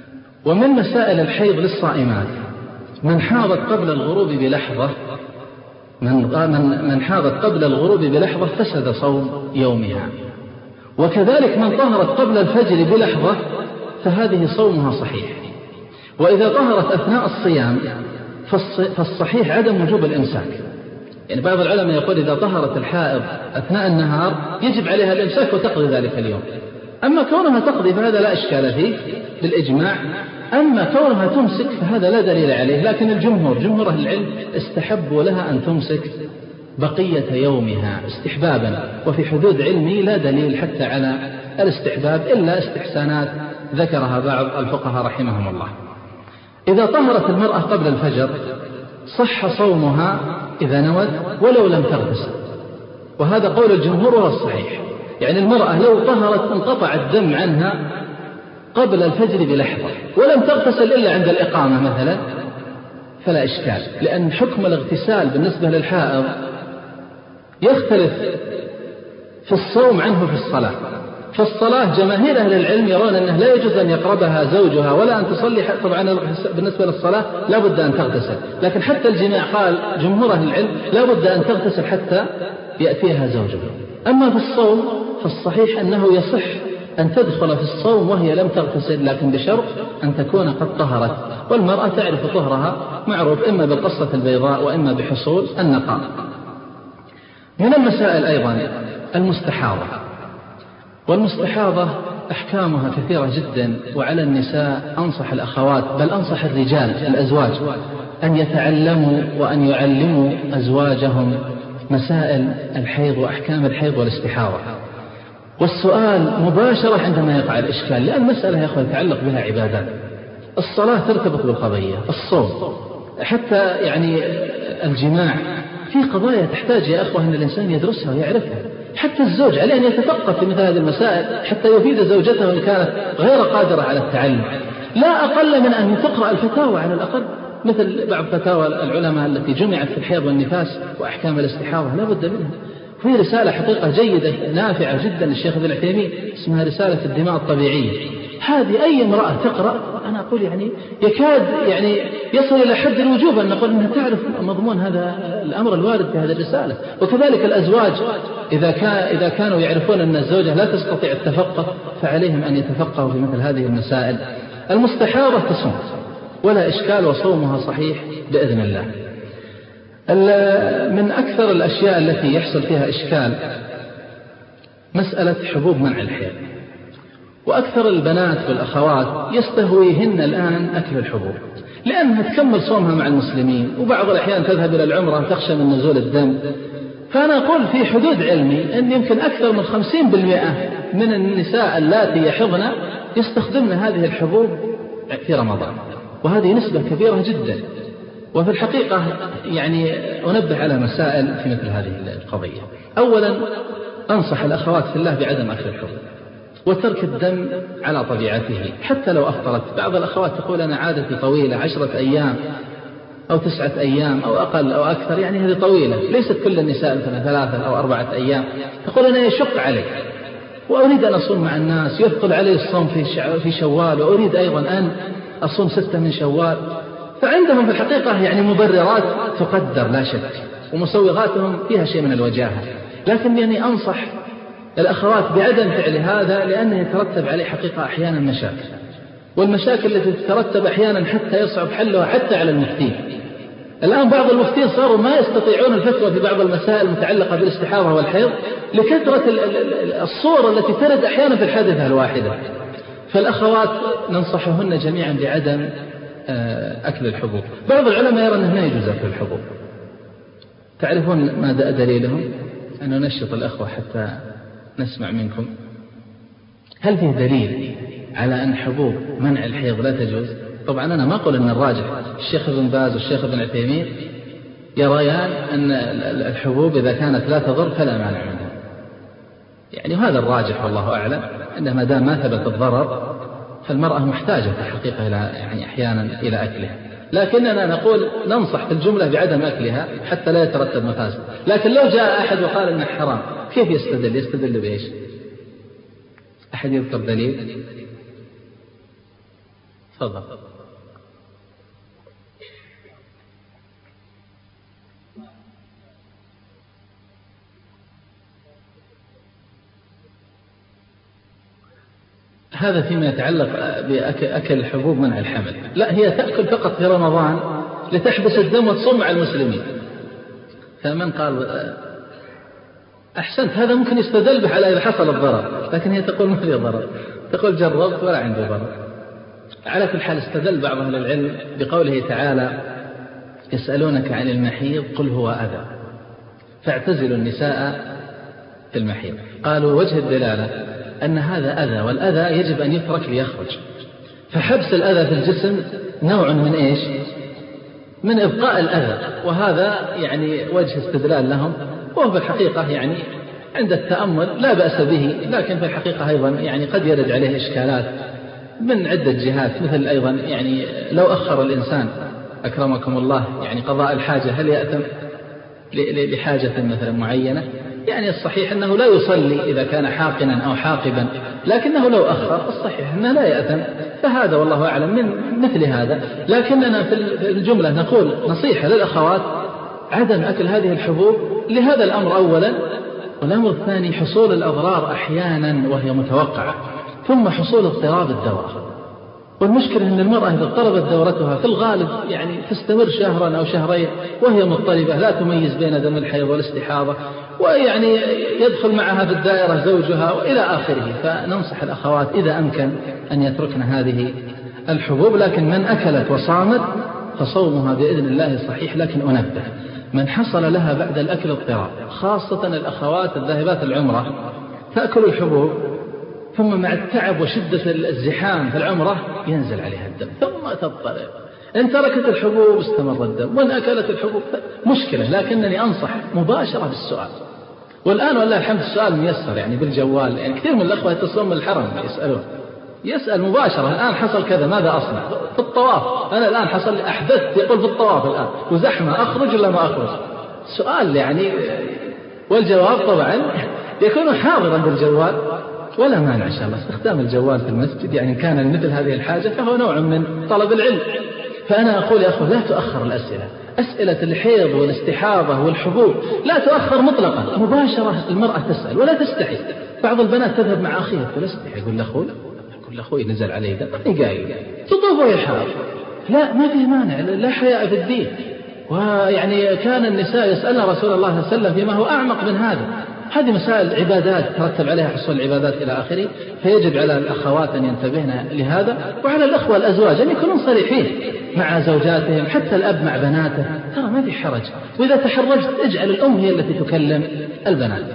ومن مسائل الحيض للصائمات من حاضت قبل الغروب بلحظة من من من حاضت قبل الغروب بلحظة فسد صوم يومها، وكذلك من طهرت قبل الفجر بلحظة فهذه صومها صحيح. وإذا طهرت أثناء الصيام فالصحيح عدم وجوب الإمساك. يعني بعض العلماء يقول إذا طهرت الحائض أثناء النهار يجب عليها الإمساك وتقضي ذلك اليوم. أما كونها تقضي فهذا لا إشكال فيه بالإجماع، أما كونها تمسك فهذا لا دليل عليه. لكن الجمهور جمهور أهل العلم استحبوا لها أن تمسك بقية يومها استحبابا، وفي حدود علمي لا دليل حتى على الاستحباب إلا استحسانات ذكرها بعض الفقهاء رحمهم الله. إذا طهرت المرأة قبل الفجر صح صومها إذا نوت ولو لم تغتسل، وهذا قول الجمهور وهو الصحيح. يعني المرأة لو طهرت انقطع الدم عنها قبل الفجر بلحظة ولم تغتسل إلا عند الإقامة مثلا فلا إشكال، لأن حكم الاغتسال بالنسبة للحائض يختلف في الصوم عنه في الصلاة. فالصلاة جماهير أهل العلم يرون أنه لا يجوز أن يقربها زوجها ولا أن تصلي. طبعا بالنسبة للصلاة لا بد أن تغتسل، لكن حتى الجماع قال جمهور أهل العلم لا بد أن تغتسل حتى يأتيها زوجها. أما في الصوم فالصحيح أنه يصح أن تدخل في الصوم وهي لم تغتسل، لكن بشرط أن تكون قد طهرت، والمرأة تعرف طهرها معروف إما بالقصة البيضاء وإما بحصول النقاء. من المسائل أيضا المستحاضة، والمستحاضة أحكامها كثيرة جدا، وعلى النساء أنصح الأخوات بل أنصح الرجال الأزواج أن يتعلموا وأن يعلموا أزواجهم مسائل الحيض وأحكام الحيض والاستحاضة. والسؤال مباشرة عندما يقع الإشكال، لأن المسألة يا أخوة يتعلق بها عبادات. الصلاة ترتبط بالقضية، الصوم، حتى يعني الجماع، في قضايا تحتاج يا أخوة أن الإنسان يدرسها ويعرفها. حتى الزوج عليه أن يتفقه في مثل هذه المسائل حتى يفيد زوجته إن كانت غير قادرة على التعلم. لا أقل من أن تقرأ الفتاوى على الأقل، مثل بعض فتاوى العلماء التي جمعت في الحيض والنفاس وأحكام الاستحاضة لا بد منها. في رسالة حقيقة جيدة نافعة جدا للشيخ ابن عثيمين اسمها رسالة الدماء الطبيعية. هذه أي امرأة تقرأ أنا أقول يعني يكاد يعني يصل إلى حد الوجوب أن نقول أنها تعرف مضمون هذا الأمر الوارد في هذه الرسالة. وكذلك الأزواج إذا كان إذا كانوا يعرفون أن الزوجة لا تستطيع التفقه فعليهم أن يتفقهوا في مثل هذه المسائل. المستحاضة تصوم ولا إشكال وصومها صحيح بإذن الله. من أكثر الأشياء التي يحصل فيها إشكال مسألة حبوب منع الحيض، وأكثر البنات والأخوات يستهويهن الآن أكل الحبوب لأنها تكمل صومها مع المسلمين، وبعض الأحيان تذهب إلى العمرة تخشى من نزول الدم. فأنا أقول في حدود علمي أن يمكن أكثر من خمسين بالمئة من النساء اللاتي يحضن يستخدمن هذه الحبوب في رمضان، وهذه نسبة كبيرة جدا. وفي الحقيقة يعني أنبه على مسائل في مثل هذه القضية. أولا أنصح الأخوات في الله بعدم أكل الحبوب وترك الدم على طبيعته حتى لو أفطرت. بعض الأخوات تقول أنا عادتي طويلة عشرة أيام أو تسعة أيام أو أقل أو أكثر، يعني هذه طويلة، ليست كل النساء مثلا ثلاثة أو أربعة أيام. تقول أنا يشق علي وأريد أن أصوم مع الناس، يثقل علي الصوم في شوال، وأريد أيضا أن أصوم ستة من شوال. فعندهم في الحقيقة يعني مبررات تقدر لا شك، ومسوغاتهم فيها شيء من الوجاهة، لكن يعني أنصح الأخوات بعدم فعل هذا لأنه يترتب عليه حقيقة أحيانا مشاكل، والمشاكل التي تترتب أحيانا حتى يصعب حلها حتى على المفتين. الآن بعض المفتين صاروا ما يستطيعون الفتوى في بعض المسائل المتعلقة بالاستحاضة والحيض لكثرة الصور التي ترد أحيانا في الحادثة الواحدة. فالأخوات ننصحهن جميعا بعدم أكل الحبوب. بعض العلماء يرى أنه لا يجوز أكل الحبوب. تعرفون ما دليلهم؟ أن ننشط الأخوة حتى نسمع منكم. هل فيه دليل على أن حبوب منع الحيض لا تجوز؟ طبعا أنا ما أقول أن الراجح، الشيخ ابن باز والشيخ ابن عثيمين يريان أن الحبوب إذا كانت لا تضر فلا مانع منها، يعني هذا الراجح والله أعلم، أنه ما دام ما ثبت الضرر فالمرأة محتاجة في الحقيقة إلى يعني أحيانا إلى أكلها، لكننا نقول ننصح في الجملة بعدم أكلها حتى لا يترتب مفاسد. لكن لو جاء أحد وقال إنه حرام كيف يستدل؟ يستدل بإيش؟ أحد يذكر دليل؟ تفضل. هذا فيما يتعلق بأكل الحبوب منع الحمل. لا، هي تأكل فقط في رمضان لتحبس الدم وتصوم مع المسلمين. فمن قال أحسنت، هذا ممكن يستدل به على إذا حصل الضرر، لكن هي تقول ما في ضرر، تقول جربت ولا عندي ضرر. على كل حال استدل بعض أهل العلم بقوله تعالى يسألونك عن المحيض قل هو أذى فاعتزلوا النساء في المحيض. قالوا وجه الدلالة أن هذا أذى، والأذى يجب أن يترك ليخرج، فحبس الأذى في الجسم نوع من إيش؟ من إبقاء الأذى، وهذا يعني وجه استدلال لهم، وهو في الحقيقة يعني عند التأمل لا بأس به، لكن في الحقيقة أيضا يعني قد يرد عليه إشكالات من عدة جهات، مثل أيضا يعني لو أخر الإنسان أكرمكم الله يعني قضاء الحاجة هل يأتم لحاجة مثلا معينة؟ يعني الصحيح أنه لا يصلي إذا كان حاقنا أو حاقبا، لكنه لو أخر الصحيح أنه لا يأتم، فهذا والله أعلم من مثل هذا. لكننا في الجملة نقول نصيحة للأخوات عدم أكل هذه الحبوب لهذا الأمر أولا، والأمر الثاني حصول الأضرار أحيانا وهي متوقعة، ثم حصول اضطراب الدورة. والمشكلة أن المرأة إذا اضطربت دورتها في الغالب يعني تستمر شهرا أو شهرين وهي مضطربة لا تميز بين دم الحيض والاستحاضة، ويعني يدخل معها في الدائرة زوجها وإلى آخره. فننصح الأخوات إذا أمكن أن يتركن هذه الحبوب، لكن من أكلت وصامت فصومها بإذن الله صحيح. لكن أنبه من حصل لها بعد الأكل اضطراب، خاصة الأخوات الذاهبات العمرة تأكل الحبوب ثم مع التعب وشدة الزحام في العمرة ينزل عليها الدم ثم تضطرب. إن تركت الحبوب استمر الدم، وإن أكلت الحبوب مشكلة. لكنني أنصح مباشرة بالسؤال، والآن والله الحمد السؤال ميسر يعني بالجوال، يعني كثير من الأخوة يتصلون من الحرم يسألون، يسأل مباشرة الآن حصل كذا ماذا أصنع في الطواف، أنا الآن حصل أحدثت يقول في الطواف الآن وزحمة أخرج ولا ما أخرج، سؤال يعني. والجواب طبعا يكون حاضرا بالجوال، ولا مانع إن شاء الله استخدام الجوال في المسجد، يعني كان مثل هذه الحاجة فهو نوع من طلب العلم. فأنا أقول يا أخوة لا تؤخر الأسئلة، أسئلة الحيض والاستحاضة والحبوب لا تؤخر مطلقا، مباشرة المرأة تسأل ولا تستحي. بعض البنات تذهب مع أخيها تقول استحي، يقول لأخوي يقول لأخوي نزل عليه دم قايل تطوف ويحاض، لا ما فيه مانع، لا حياء في الدين. ويعني كان النساء يسألن رسول الله صلى الله عليه وسلم فيما هو أعمق من هذا، هذه مسائل عبادات ترتب عليها حصول العبادات إلى آخره، فيجب على الأخوات أن ينتبهن لهذا، وعلى الأخوة الأزواج أن يكونون صريحين مع زوجاتهم، حتى الأب مع بناته، ترى ما في حرج، وإذا تحرجت اجعل الأم هي التي تكلم البنات.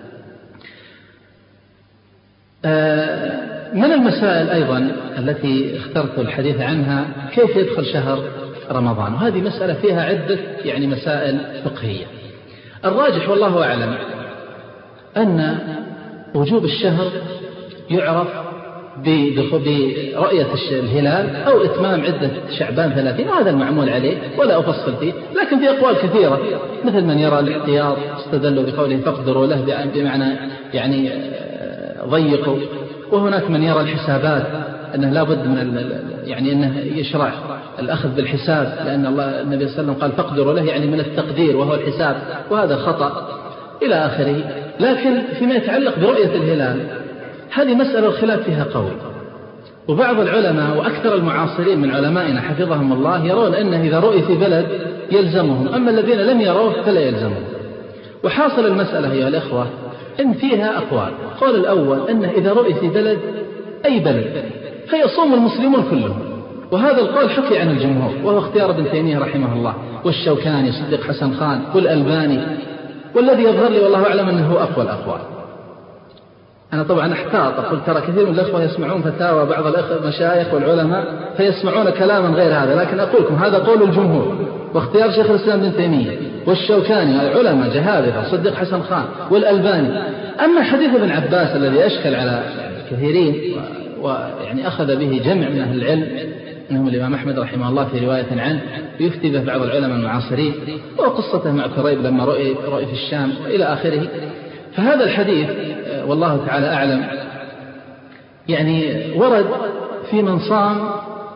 من المسائل أيضا التي اخترت الحديث عنها كيف يدخل شهر رمضان، وهذه مسألة فيها عدة يعني مسائل فقهية. الراجح والله أعلم أن وجوب الشهر يعرف برؤية الهلال أو إتمام عدة شعبان ثلاثين، وهذا المعمول عليه ولا أفصل فيه. لكن في أقوال كثيرة مثل من يرى الاحتياط استدلوا بقوله فاقدروا له بمعنى يعني ضيقوا، وهناك من يرى الحسابات أنه لا بد من يعني أنه يشرع الأخذ بالحساب، لأن الله النبي صلى الله عليه وسلم قال فاقدروا له يعني من التقدير وهو الحساب، وهذا خطأ إلى آخره. لكن فيما يتعلق برؤية الهلال هذه مسألة الخلاف فيها قوي، وبعض العلماء وأكثر المعاصرين من علمائنا حفظهم الله يرون أنه إذا رؤي في بلد يلزمهم، أما الذين لم يروه فلا يلزمهم. وحاصل المسألة أيها الأخوة إن فيها أقوال. قول الأول أنه إذا رؤي في بلد أي بلد فيصوم المسلمون كلهم، وهذا القول حكي عن الجمهور وهو اختيار ابن تيمية رحمه الله والشوكاني صديق حسن خان والألباني، والذي يظهر لي والله أعلم أنه أقوى الأقوال. أنا طبعا احتاط أقول ترى كثير من الأخوة يسمعون فتاوى بعض المشايخ والعلماء فيسمعون كلاما غير هذا، لكن أقول لكم هذا قول الجمهور واختيار شيخ الإسلام ابن تيمية والشوكاني العلماء جهابذة صديق حسن خان والألباني. أما حديث ابن عباس الذي أشكل على كثيرين ويعني أخذ به جمع من أهل العلم منهم الإمام أحمد رحمه الله في رواية عنه ويفتي به بعض العلماء المعاصرين، وقصته مع كريب لما رؤي, رؤي في الشام إلى آخره. فهذا الحديث والله تعالى أعلم يعني ورد في من صام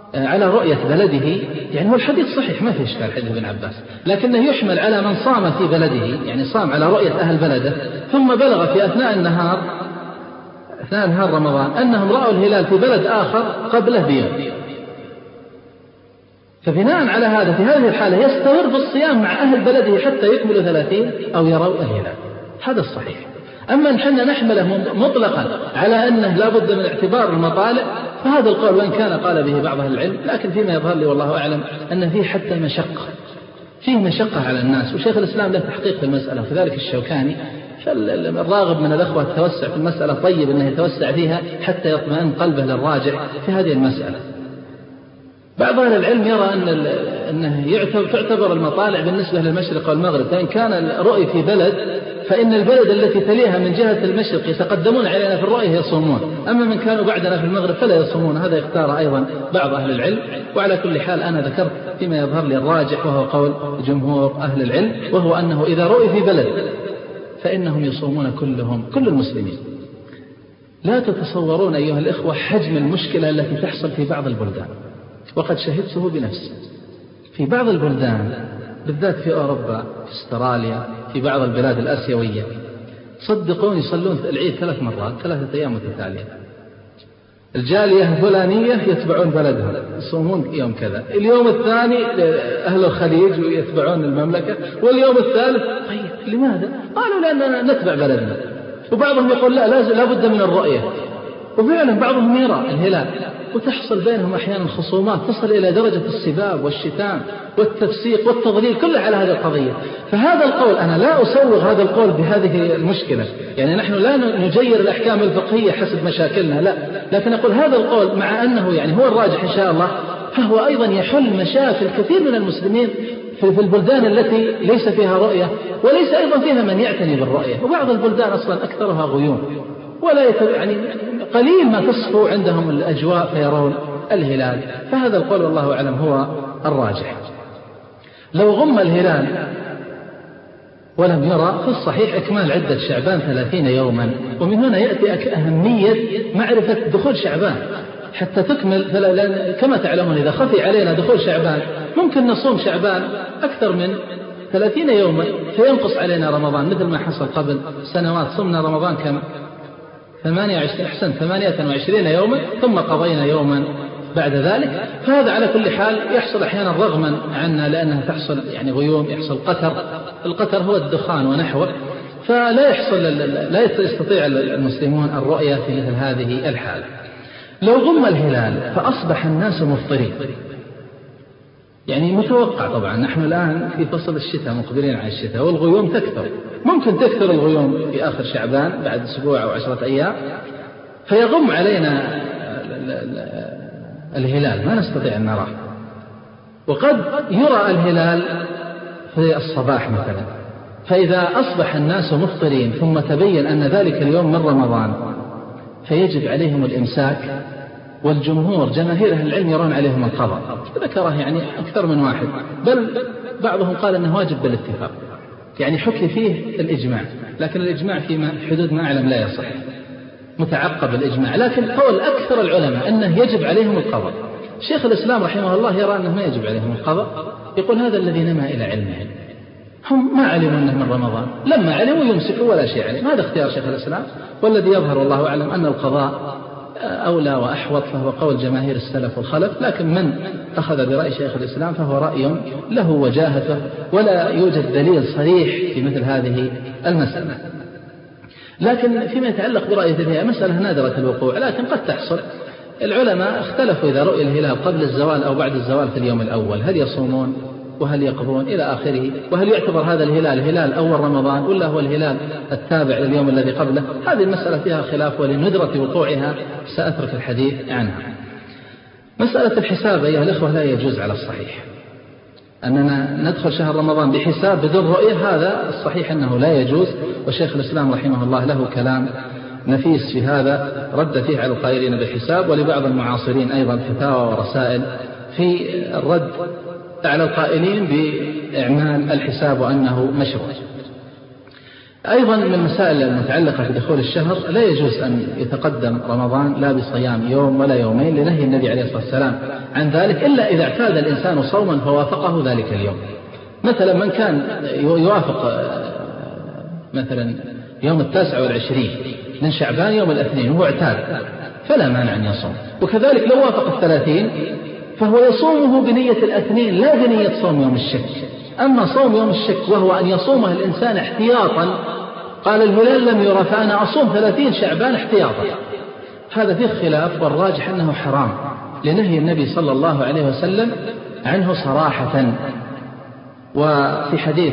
على رؤية بلده، يعني هو الحديث صحيح ما في إشكال حديث ابن عباس، لكنه يحمل على من صام في بلده، يعني صام على رؤية أهل بلده ثم بلغ في أثناء النهار أثناء نهار رمضان أنهم رأوا الهلال في بلد آخر قبله بيوم، فبناء على هذا في هذه الحالة يستمر في الصيام مع أهل بلده حتى يكملوا ثلاثين أو يروا الهلال. هذا الصحيح. أما نحن نحمله مطلقا على أنه لا بد من اعتبار المطالع، فهذا القول وإن كان قال به بعض أهل العلم، لكن فيما يظهر لي والله أعلم أن فيه حتى مشقة فيه مشقة على الناس، وشيخ الإسلام له تحقيق في المسألة، وكذلك الشوكاني. فالراغب من الأخوة التوسع في المسألة طيب أنه يتوسع فيها حتى يطمئن قلبه للراجع في هذه المسألة. بعض أهل العلم يرى أن أنه تعتبر المطالع بالنسبة للمشرق والمغرب، فإن كان الرؤي في بلد فإن البلد التي تليها من جهة المشرق يتقدمون علينا في الرؤية يصومون، أما من كانوا بعدنا في المغرب فلا يصومون. هذا يختار أيضا بعض أهل العلم، وعلى كل حال أنا ذكرت فيما يظهر لي الراجح وهو قول جمهور أهل العلم، وهو أنه إذا رؤي في بلد فإنهم يصومون كلهم كل المسلمين. لا تتصورون أيها الإخوة حجم المشكلة التي تحصل في بعض البلدان، وقد شهدته بنفسي في بعض البلدان بالذات في أوروبا، في استراليا، في بعض البلاد الآسيوية، صدقون يصلون العيد ثلاث مرات ثلاثة أيام متتالية. الجالية الفلانية يتبعون بلدهم يصومون يوم كذا، اليوم الثاني أهل الخليج ويتبعون المملكة، واليوم الثالث. طيب لماذا؟ قالوا لأننا نتبع بلدنا. وبعضهم يقول لا لا بد من الرؤية، وفعلا بعضهم يرى الهلال، وتحصل بينهم أحيانا خصومات تصل إلى درجة السباب والشتام والتفسيق والتضليل كله على هذه القضية. فهذا القول أنا لا أسوغ هذا القول بهذه المشكلة، يعني نحن لا نجير الأحكام الفقهية حسب مشاكلنا، لا، لكن أقول هذا القول مع أنه يعني هو الراجح إن شاء الله، فهو أيضا يحل مشاكل كثير من المسلمين في البلدان التي ليس فيها رؤية، وليس أيضا فيها من يعتني بالرؤية. وبعض البلدان أصلا أكثرها غيوم، ولا يتبع يعني قليل ما تصفو عندهم الأجواء فيرون الهلال. فهذا القول والله أعلم هو الراجح. لو غم الهلال ولم يرى في الصحيح إكمال عدة شعبان ثلاثين يوما، ومن هنا يأتي أهمية معرفة دخول شعبان حتى تكمل. كما تعلمون إذا خفي علينا دخول شعبان ممكن نصوم شعبان أكثر من ثلاثين يوما فينقص علينا رمضان، مثل ما حصل قبل سنوات صمنا رمضان كم ثمانية وعشرين أحسن ثمانية وعشرين يوما ثم قضينا يوما بعد ذلك. فهذا على كل حال يحصل أحيانا رغما عنا، لأنها تحصل يعني غيوم، يحصل قتر. القتر هو الدخان ونحوه، فلا يحصل لا يستطيع المسلمون الرؤية في مثل هذه الحالة. لو غم الهلال فأصبح الناس مفطرين، يعني متوقع طبعا نحن الآن في فصل الشتاء مقبلين على الشتاء والغيوم تكثر، ممكن تكثر الغيوم في آخر شعبان بعد أسبوع أو عشرة أيام فيغم علينا الهلال ما نستطيع أن نراه. وقد يرى الهلال في الصباح مثلا، فإذا أصبح الناس مفطرين ثم تبين أن ذلك اليوم من رمضان فيجب عليهم الإمساك، والجمهور جماهير أهل العلم يرون عليهم القضاء. ذكره يعني أكثر من واحد، بل بعضهم قال أنه واجب بالاتفاق، يعني حكي فيه الإجماع، لكن الإجماع في حدود ما أعلم لا يصح، متعقب الإجماع. لكن قول أكثر العلماء أنه يجب عليهم القضاء. شيخ الإسلام رحمه الله يرى أنه ما يجب عليهم القضاء، يقول هذا الذي نما إلى علمهم، هم ما علموا أنه من رمضان، لما علموا يمسكوا ولا شيء عليهم. هذا اختيار شيخ الإسلام، والذي يظهر والله أعلم أن القضاء أولى وأحوط، فهو قول جماهير السلف والخلف. لكن من أخذ برأي شيخ الإسلام فهو رأي له وجاهته، ولا يوجد دليل صريح في مثل هذه المسألة. لكن فيما يتعلق برأي فيها مسألة نادرة الوقوع، لكن قد تحصل. العلماء اختلفوا إذا رؤي الهلال قبل الزوال أو بعد الزوال في اليوم الأول، هل يصومون وهل يقضون إلى آخره، وهل يعتبر هذا الهلال هلال أول رمضان ولا هو الهلال التابع لليوم الذي قبله. هذه المسألة فيها خلاف، ولندرة وقوعها سأترك الحديث عنها. مسألة الحساب أيها الأخوة لا يجوز على الصحيح أننا ندخل شهر رمضان بحساب بدون رؤية، هذا الصحيح أنه لا يجوز. وشيخ الإسلام رحمه الله له كلام نفيس في هذا، رد فيه على القائلين بالحساب، ولبعض المعاصرين أيضا فتاوى ورسائل في الرد على القائلين بإعمال الحساب وأنه مشروع. أيضا من المسائل المتعلقة بدخول الشهر لا يجوز أن يتقدم رمضان لا بصيام يوم ولا يومين لنهي النبي عليه الصلاة والسلام عن ذلك، إلا إذا اعتاد الإنسان صوما فوافقه ذلك اليوم. مثلا من كان يوافق مثلا يوم التاسع والعشرين من شعبان يوم الاثنين وهو اعتاد فلا مانع أن يصوم، وكذلك لو وافق الثلاثين فهو يصومه بنية الاثنين لا بنية صوم يوم الشك. أما صوم يوم الشك وهو أن يصومه الإنسان احتياطا، قال الهلال لم يرى فأنا أصوم ثلاثين شعبان احتياطا، هذا فيه خلاف، والراجح أنه حرام لنهي النبي صلى الله عليه وسلم عنه صراحة. وفي حديث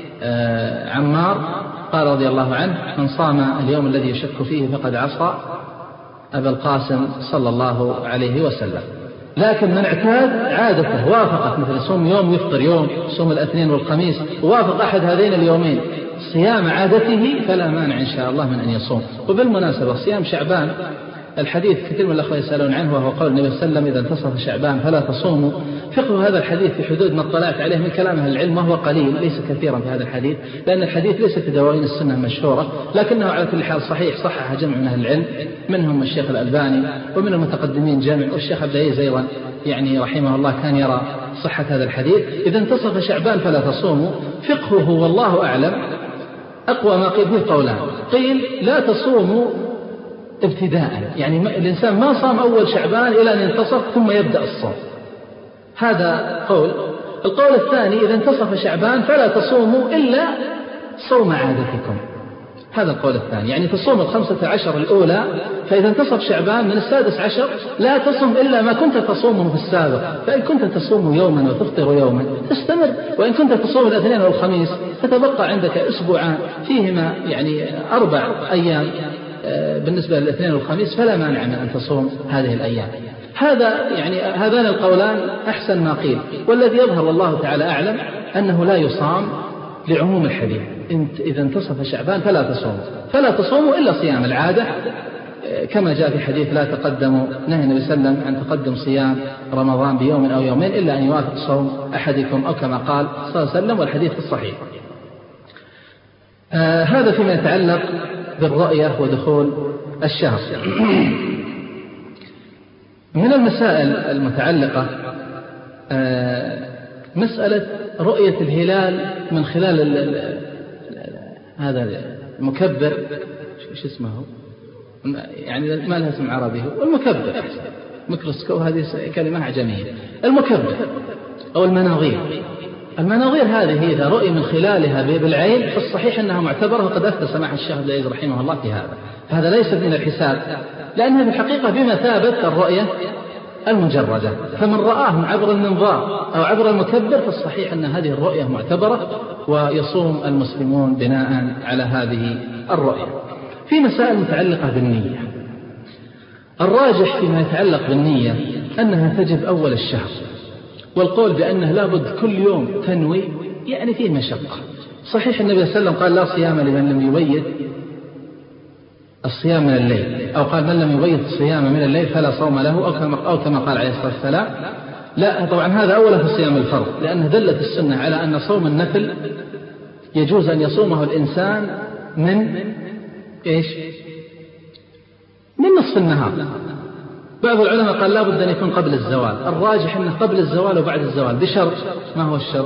عمار قال رضي الله عنه: من صام اليوم الذي يشك فيه فقد عصى أبا القاسم صلى الله عليه وسلم. لكن من اعتاد عادته وافقت مثل صوم يوم يفطر يوم، صوم الاثنين والخميس، ووافق أحد هذين اليومين صيام عادته فلا مانع إن شاء الله من أن يصوم. وبالمناسبة صيام شعبان الحديث كثير من الأخوة يسألون عنه، وهو قول النبي صلى الله عليه وسلم: إذا انتصف شعبان فلا تصوموا. فقه هذا الحديث في حدود ما اطلعت عليه من كلام أهل العلم، وهو قليل ليس كثيرا في هذا الحديث، لأن الحديث ليس في دواوين السنة المشهورة، لكنه على كل حال صحيح، صحح جمع من أهل العلم منهم الشيخ الألباني ومن المتقدمين جامع، والشيخ عبد العزيز أيضا يعني رحمه الله كان يرى صحة هذا الحديث: إذا انتصف شعبان فلا تصوموا. فقهه والله أعلم أقوى ما قيل فيه قولان، قيل لا تصوموا ابتداء، يعني الإنسان ما صام أول شعبان إلى أن ينتصف ثم يبدأ الصوم، هذا قول. القول الثاني: إذا انتصف شعبان فلا تصوموا إلا صوم عادتكم، هذا القول الثاني، يعني تصوم الخمسة عشر الأولى، فإذا انتصف شعبان من السادس عشر لا تصوم إلا ما كنت تصومه في السابق، فإن كنت تصوم يوما وتفطر يوما تستمر، وإن كنت تصوم الاثنين والخميس فتبقى عندك أسبوعان فيهما يعني أربع أيام بالنسبة للاثنين والخميس، فلا مانع من أن تصوم هذه الأيام. هذا يعني هذان القولان أحسن ما قيل، والذي يظهر والله تعالى أعلم أنه لا يصام لعموم الحديث: إذا انتصف شعبان فلا تصوم فلا تصوموا إلا صيام العادة، كما جاء في حديث: لا تقدموا، نهي النبي صلى الله عليه وسلم عن تقدم صيام رمضان بيوم أو يومين إلا أن يوافق صوم أحدكم، أو كما قال صلى الله عليه وسلم، والحديث الصحيح. آه هذا فيما يتعلق بالرؤية ودخول الشهر. من المسائل المتعلقة آه مسألة رؤية الهلال من خلال ال ال هذا المكبر، شو اسمه يعني ما لها اسم عربي، والمكبر ميكروسكوب، هذه كلمة عجمية. المكبر أو المناظير، المناظير هذه إذا رؤي من خلالها بالعين فالصحيح أنها معتبرة، وقد أفتى سماحة الشيخ عبد العزيز رحمه الله في هذا، فهذا ليس من الحساب، لأنها في الحقيقة بمثابة الرؤية المجردة، فمن رآهم عبر المنظار أو عبر المكبر فالصحيح أن هذه الرؤية معتبرة، ويصوم المسلمون بناء على هذه الرؤية. في مسائل متعلقة بالنية، الراجح فيما يتعلق بالنية أنها تجب أول الشهر، والقول بأنه لابد كل يوم تنوي يعني فيه مشقة. صحيح النبي صلى الله عليه وسلم قال: لا صيام لمن لم يبيت الصيام من الليل، أو قال: من لم يبيت الصيام من الليل فلا صوم له، أو كما, أو كما قال عليه الصلاة والسلام. لا طبعا هذا أولا في صيام الفرض، لأنه دلت السنة على أن صوم النفل يجوز أن يصومه الإنسان من إيش؟ من نصف النهار. بعض العلماء قال لا بد أن يكون قبل الزوال، الراجح أنه قبل الزوال وبعد الزوال، بشرط. ما هو الشرط؟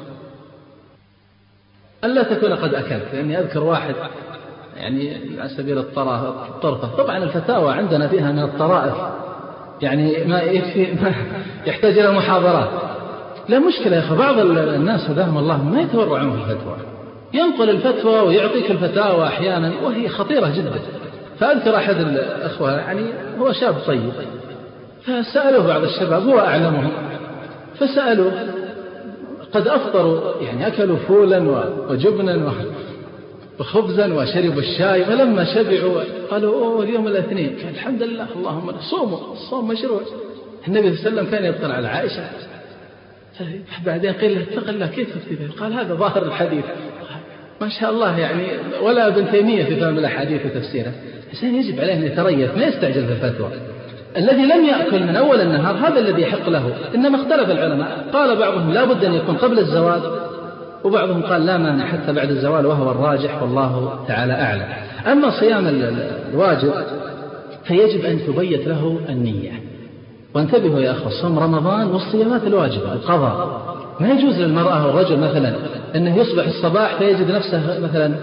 ألا تكون قد أكلت، لأني أذكر واحد يعني على سبيل الطرفة، طبعا الفتاوى عندنا فيها من الطرائف يعني ما يكفي، ما يحتاج إلى محاضرات. لا مشكلة يا أخي، بعض الناس هداهم الله ما يتورعون في الفتوى، ينقل الفتوى ويعطيك الفتاوى أحيانا وهي خطيرة جدا. فأذكر أحد الأخوة يعني هو شاب طيب، فسألوه بعض الشباب هو أعلمهم، فسألوه قد أفطروا يعني أكلوا فولا وجبنا وخبزا وشربوا الشاي، فلما شبعوا قالوا أوه اليوم الاثنين، قال الحمد لله اللهم صوموا، الصوم مشروع. النبي صلى الله عليه وسلم كان يذكر على عائشة، بعدين قيل له اتق الله كيف تفتي؟ قال هذا ظاهر الحديث. ما شاء الله يعني، ولا ابن تيمية في فهم الأحاديث وتفسيرها. الإنسان يجب عليه أن يتريث، ما يستعجل في الفتوى. الذي لم يأكل من أول النهار هذا الذي يحق له، إنما اختلف العلماء، قال بعضهم لا بد أن يكون قبل الزوال، وبعضهم قال لا مانع حتى بعد الزوال، وهو الراجح والله تعالى أعلم. أما صيام الواجب فيجب أن تبيت له النية. وانتبهوا يا أخوة، صوم رمضان والصيامات الواجبة القضاء، ما يجوز للمرأة والرجل مثلا أنه يصبح الصباح فيجد نفسه مثلا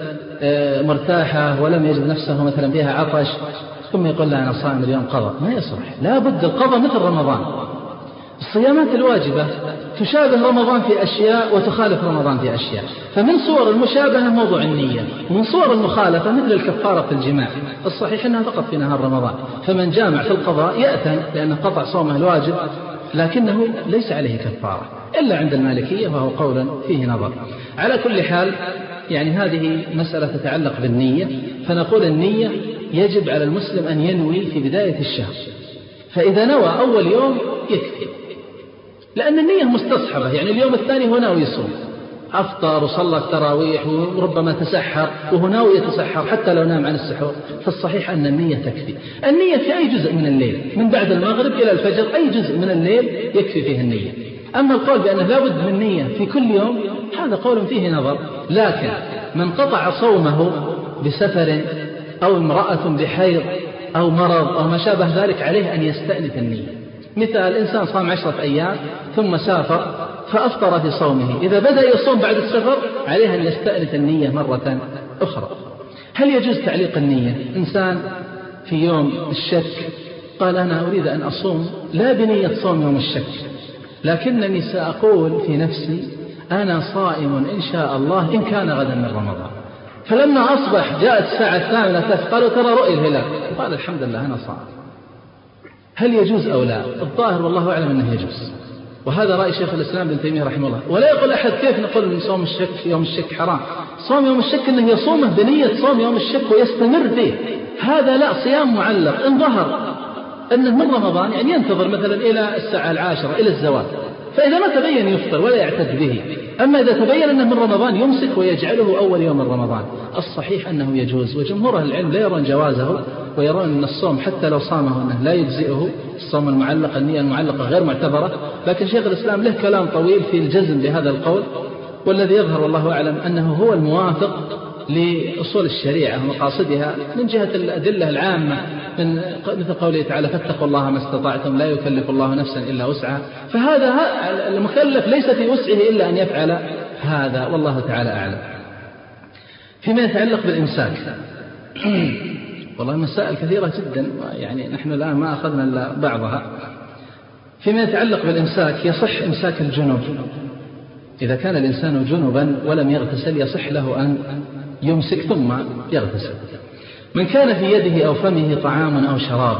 مرتاحة ولم يجد نفسه مثلا بها عطش ثم يقول لا أنا صائم اليوم قضاء، ما يصلح، لا بد القضاء مثل رمضان. الصيامات الواجبة تشابه رمضان في أشياء وتخالف رمضان في أشياء، فمن صور المشابهة موضوع النية، ومن صور المخالفة مثل الكفارة في الجماع، الصحيح أنها فقط في نهار رمضان، فمن جامع في القضاء يأثم لأنه قطع صومه الواجب لكنه ليس عليه كفارة إلا عند المالكية، وهو قول فيه نظر. على كل حال يعني هذه مسألة تتعلق بالنية، فنقول النية يجب على المسلم أن ينوي في بداية الشهر، فإذا نوى أول يوم يكفي، لأن النية مستصحبة، يعني اليوم الثاني هو ناوي يصوم، أفطر وصلى التراويح وربما تسحر وهو ناوي يتسحر حتى لو نام عن السحور، فالصحيح أن النية تكفي. النية في أي جزء من الليل من بعد المغرب إلى الفجر، أي جزء من الليل يكفي فيه النية. أما القول بأنه لا بد من نية في كل يوم هذا قول فيه نظر، لكن من قطع صومه بسفر أو امرأة بحيض أو مرض أو ما شابه ذلك عليه أن يستأنف النية. مثال إنسان صام عشرة أيام ثم سافر فأفطر في صومه، إذا بدأ يصوم بعد السفر عليه أن يستأنف النية مرة أخرى. هل يجوز تعليق النية؟ إنسان في يوم الشك قال أنا أريد أن أصوم لا بنية صوم يوم الشك، لكنني سأقول في نفسي أنا صائم إن شاء الله إن كان غدا من رمضان، فلما أصبح جاءت الساعة الثامنة قالوا ترى رؤي الهلال، قال الحمد لله أنا صائم. هل يجوز أو لا؟ الظاهر والله أعلم أنه يجوز، وهذا رأي شيخ الإسلام ابن تيمية رحمه الله. ولا يقول أحد كيف نقول من صوم الشك يوم الشك حرام، صوم يوم الشك أنه يصومه بنية صوم يوم الشك ويستمر فيه، هذا لا، صيام معلق. إن ظهر أنه من رمضان يعني ينتظر مثلا إلى الساعة العاشرة إلى الزوال، فإذا ما تبين يفطر ولا يعتد به. أما إذا تبين أنه من رمضان يمسك ويجعله أول يوم من رمضان. الصحيح أنه يجوز، وجمهور العلم لا يرون جوازه، ويرون أن الصوم حتى لو صامه أنه لا يجزئه، الصوم المعلق النية المعلقة غير معتبرة. لكن شيخ الإسلام له كلام طويل في الجزم بهذا القول، والذي يظهر والله أعلم أنه هو الموافق لأصول الشريعة ومقاصدها من جهة الأدلة العامة، من مثل قوله تعالى فاتقوا الله ما استطعتم لا يكلف الله نفسا إلا وسعها، فهذا المكلف ليس في وسعه إلا أن يفعل هذا، والله تعالى أعلم. فيما يتعلق بالإمساك والله مسائل كثيرة جدا، يعني نحن الآن ما أخذنا إلا بعضها. فيما يتعلق بالإمساك يصح إمساك الجنوب، إذا كان الإنسان جنبا ولم يغتسل يصح له أن يمسك ثم يغتسل. من كان في يده أو فمه طعام أو شراب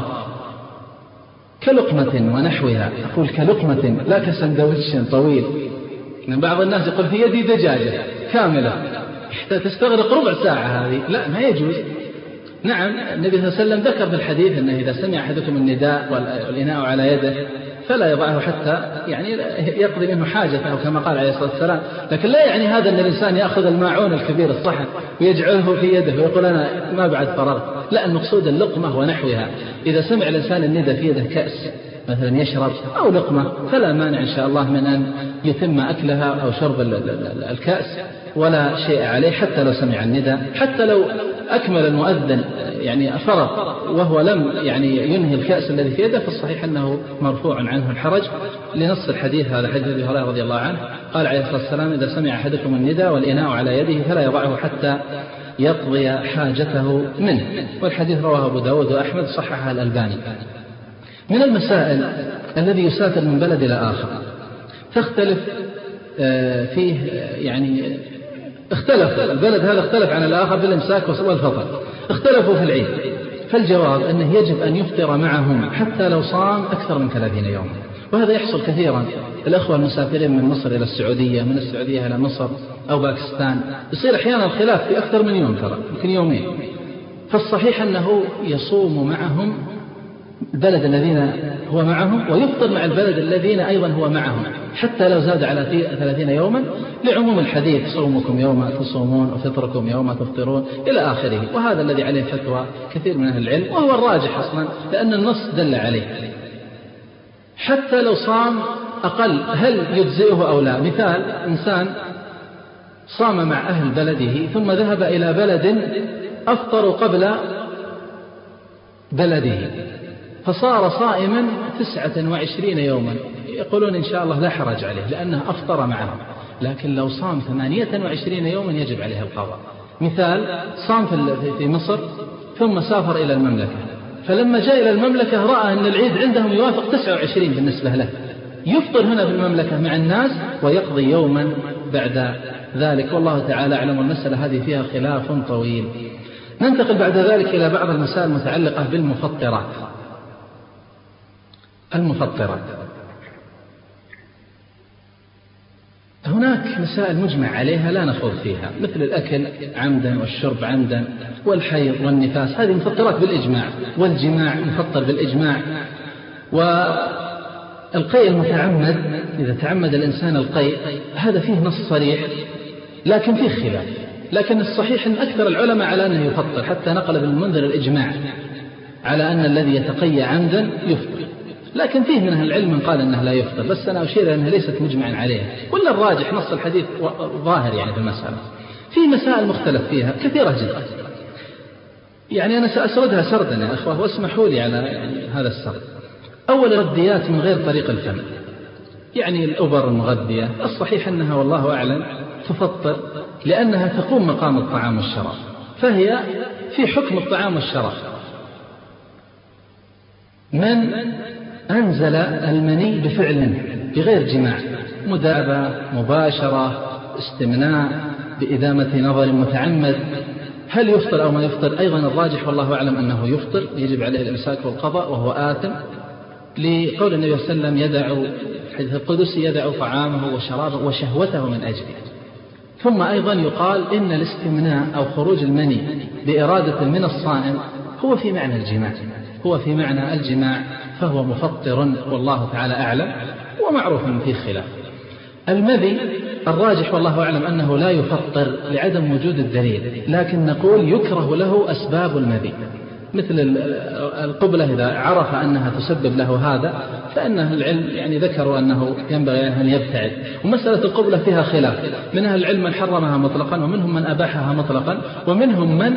كلقمة ونحوها، أقول كلقمة لا كسندويتش طويل، من بعض الناس يقول في يدي دجاجة كاملة حتى تستغرق ربع ساعة، هذه لا، ما يجوز. نعم النبي صلى الله عليه وسلم ذكر في الحديث أنه إذا سمع أحدكم النداء والإناء على يده فلا يضعه حتى يعني يقضي منه حاجته كما قال عليه الصلاة والسلام، لكن لا يعني هذا أن الإنسان يأخذ الماعون الكبير الصحن ويجعله في يده ويقول أنا ما بعد فرغت، لا، المقصود اللقمة ونحوها. إذا سمع الإنسان النداء في يده كأس مثلا يشرب أو لقمة فلا مانع إن شاء الله من أن يتم أكلها أو شرب الكأس، ولا شيء عليه حتى لو سمع النداء، حتى لو أكمل المؤذن يعني فرغ وهو لم يعني ينهي الكأس الذي في يده، فالصحيح أنه مرفوع عنه الحرج لنص الحديث هذا، حديث أبي هريرة رضي الله عنه قال عليه الصلاة والسلام إذا سمع أحدكم النداء والإناء على يده فلا يضعه حتى يقضي حاجته منه، والحديث رواه أبو داود وأحمد صححه الألباني. من المسائل الذي يسافر من بلد إلى آخر تختلف فيه، يعني اختلف البلد هذا اختلف عن الآخر في الإمساك والفطر، اختلفوا في العيد، فالجواب أنه يجب أن يفطر معهم حتى لو صام أكثر من ثلاثين يوما، وهذا يحصل كثيرا. الأخوة المسافرين من مصر إلى السعودية، من السعودية إلى مصر أو باكستان، يصير أحيانا الخلاف في أكثر من يوم، ترى يمكن يومين، فالصحيح أنه يصوم معهم البلد الذين هو معهم ويفطر مع البلد الذين أيضا هو معهم حتى لو زاد على ثلاثين يوما، لعموم الحديث صومكم يوم تصومون وفطركم يوم تفطرون إلى آخره. وهذا الذي عليه فتوى كثير من أهل العلم، وهو الراجح أصلا لأن النص دل عليه. حتى لو صام أقل هل يجزئه أو لا؟ مثال إنسان صام مع أهل بلده ثم ذهب إلى بلد أفطروا قبل بلده، فصار صائما تسعة وعشرين يوما. يقولون إن شاء الله لا حرج عليه لأنه أفطر معهم، لكن لو صام ثمانية وعشرين يوما يجب عليه القضاء. مثال: صام في مصر ثم سافر إلى المملكة، فلما جاء إلى المملكة رأى أن العيد عندهم يوافق تسعة وعشرين بالنسبة له، يفطر هنا في المملكة مع الناس ويقضي يوما بعد ذلك. والله تعالى أعلم. المسألة هذه فيها خلاف طويل. ننتقل بعد ذلك إلى بعض المسائل المتعلقة بالمفطرات. المفطرات هناك مسائل مجمع عليها لا نخوض فيها، مثل الأكل عمدا والشرب عمدا والحيض والنفاس، هذه مفطرات بالإجماع، والجماع مفطر بالإجماع. والقيء المتعمد إذا تعمد الإنسان القيء هذا فيه نص صريح لكن فيه خلاف، لكن الصحيح أن أكثر العلماء على أنه يفطر، حتى نقل ابن المنذر الإجماع على أن الذي يتقي عمدا يفطر، لكن فيه من أهل العلم من قال أنه لا يفطر، بس أنا أشير أنها ليست مجمعا عليها، ولا الراجح نص الحديث ظاهر يعني في المسألة. في مسائل مختلف فيها كثيرة جدا، يعني أنا سأسردها سردا يا أخوة واسمحوا لي على يعني هذا السرد. أول الغذيات من غير طريق الفم، يعني الأبر المغذية، الصحيح أنها والله أعلم تفطر لأنها تقوم مقام الطعام والشراب، فهي في حكم الطعام والشراب. من أنزل المني بفعل بغير جماع، مدابة، مباشرة، استمناء، بإدامة نظر متعمد، هل يفطر أو ما يفطر؟ أيضا الراجح والله أعلم أنه يفطر، يجب عليه الإمساك والقضاء وهو آثم، لقول النبي صلى الله عليه وسلم يدع حديث القدسي يدع طعامه وشرابه وشهوته من أجله. ثم أيضا يقال إن الاستمناء أو خروج المني بإرادة من الصائم هو في معنى الجماع، هو في معنى الجماع، فهو مفطر والله تعالى أعلم، ومعروف في خلاف. المذي الراجح والله أعلم أنه لا يفطر لعدم وجود الدليل، لكن نقول يكره له أسباب المذي، مثل القبلة إذا عرف أنها تسبب له هذا فإن أهل العلم يعني ذكروا أنه ينبغي أن يبتعد. ومسألة القبلة فيها خلاف، من أهل العلم من حرمها مطلقا، ومنهم من أباحها مطلقا، ومنهم من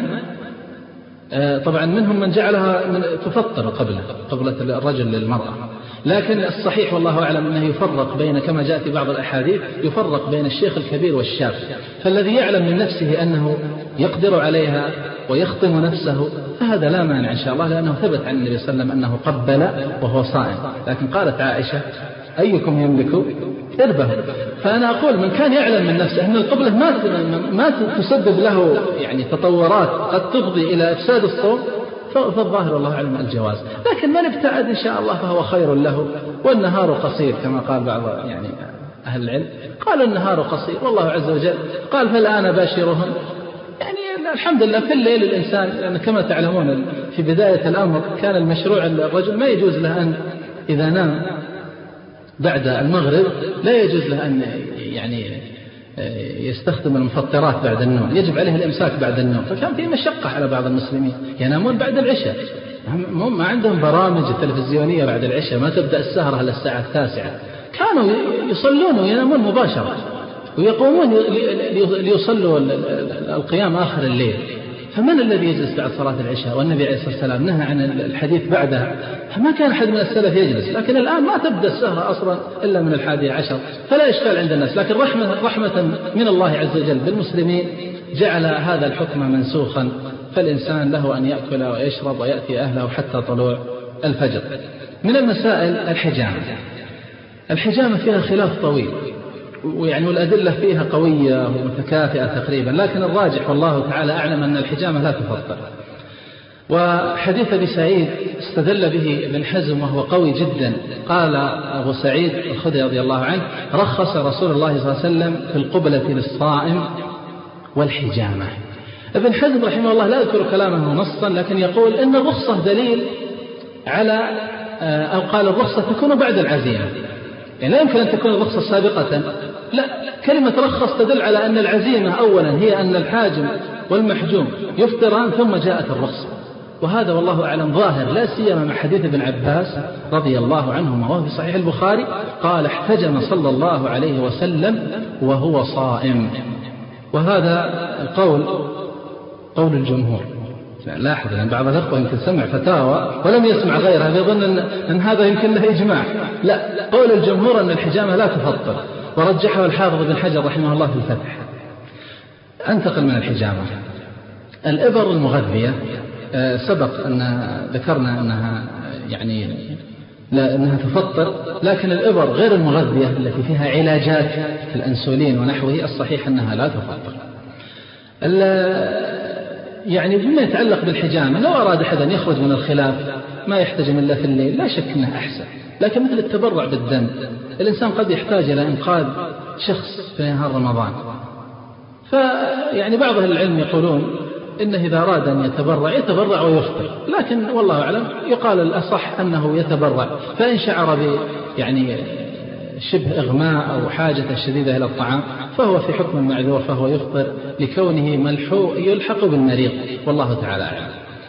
طبعا منهم من جعلها من تفطر قبلة قبلة الرجل للمرأة، لكن الصحيح والله أعلم أنه يفرق بين، كما جاء في بعض الأحاديث، يفرق بين الشيخ الكبير والشاب، فالذي يعلم من نفسه أنه يقدر عليها ويخطم نفسه فهذا لا مانع إن شاء الله، لأنه ثبت عن النبي صلى الله عليه وسلم أنه قبل وهو صائم. لكن قالت عائشة أيكم يملك إربه، فأنا أقول من كان يعلم من نفسه أن القبلة ما ما تسبب له يعني تطورات قد تفضي إلى إفساد الصوم، فالظاهر والله أعلم الجواز، لكن من ابتعد إن شاء الله فهو خير له، والنهار قصير كما قال بعض يعني أهل العلم، قال النهار قصير والله عز وجل قال فالآن باشرهم، يعني الحمد لله في الليل الإنسان، لأن كما تعلمون في بداية الأمر كان المشروع الرجل ما يجوز له أن إذا نام بعد المغرب لا يجوز له أن يعني يستخدم المفطرات بعد النوم، يجب عليه الإمساك بعد النوم، فكان في مشقة على بعض المسلمين ينامون بعد العشاء، ما عندهم برامج تلفزيونية بعد العشاء، ما تبدأ السهرة إلى الساعة التاسعة، كانوا يصلون وينامون مباشرة ويقومون ليصلوا القيام آخر الليل. فمن الذي يجلس بعد صلاة العشاء؟ والنبي عليه الصلاة والسلام نهى عن الحديث بعدها، فما كان أحد من السلف يجلس، لكن الآن ما تبدأ السهرة أصلا إلا من الحادية عشر، فلا إشكال عند الناس، لكن رحمة, رحمة من الله عز وجل بالمسلمين جعل هذا الحكم منسوخا، فالإنسان له أن يأكل ويشرب ويأتي أهله حتى طلوع الفجر. من المسائل الحجامة. الحجامة فيها خلاف طويل، ويعني والأدلة فيها قوية ومتكافئة تقريبا، لكن الراجح والله تعالى أعلم أن الحجامة لا تفطر. وحديث أبي سعيد استدل به ابن حزم وهو قوي جدا، قال أبو سعيد الخدري رضي الله عنه رخص رسول الله صلى الله عليه وسلم في القبلة للصائم والحجامة. ابن حزم رحمه الله لا يذكر كلامه نصا، لكن يقول إن الرخصة دليل على، أو قال الرخصة تكون بعد العزيمة، يعني لا يمكن أن تكون الرخصة سابقة، لا، كلمة رخص تدل على أن العزيمة أولا هي أن الحاجم والمحجوم يفطران ثم جاءت الرخصة، وهذا والله أعلم ظاهر، لا سيما مع حديث ابن عباس رضي الله عنهما وهو في صحيح البخاري قال احتجم صلى الله عليه وسلم وهو صائم، وهذا القول قول الجمهور. لاحظ أن بعض الأخوة يمكن سمع فتاوى ولم يسمع غيرها فيظن أن, أن هذا يمكن له إجماع. لا، قول الجمهور أن الحجامة لا تفطر، ورجحه الحافظ بن حجر رحمه الله في الفتح. أنتقل من الحجامة. الإبر المغذية سبق أن ذكرنا أنها يعني لا أنها تفطر، لكن الإبر غير المغذية التي فيها علاجات الأنسولين ونحوه الصحيح أنها لا تفطر. يعني بما يتعلق بالحجامة، لو أراد أحد أن يخرج من الخلاف ما يحتجم إلا في الليل لا شك أنه أحسن، لكن مثل التبرع بالدم الإنسان قد يحتاج إلى إنقاذ شخص في نهار رمضان، فيعني بعض أهل العلم يقولون إنه إذا أراد أن يتبرع يتبرع ويفطر، لكن والله أعلم يقال الأصح أنه يتبرع، فإن شعر ب يعني شبه إغماء أو حاجة شديدة إلى الطعام فهو في حكم المعذور، فهو يفطر لكونه ملحوق يلحق بالمريض، والله تعالى أعلم.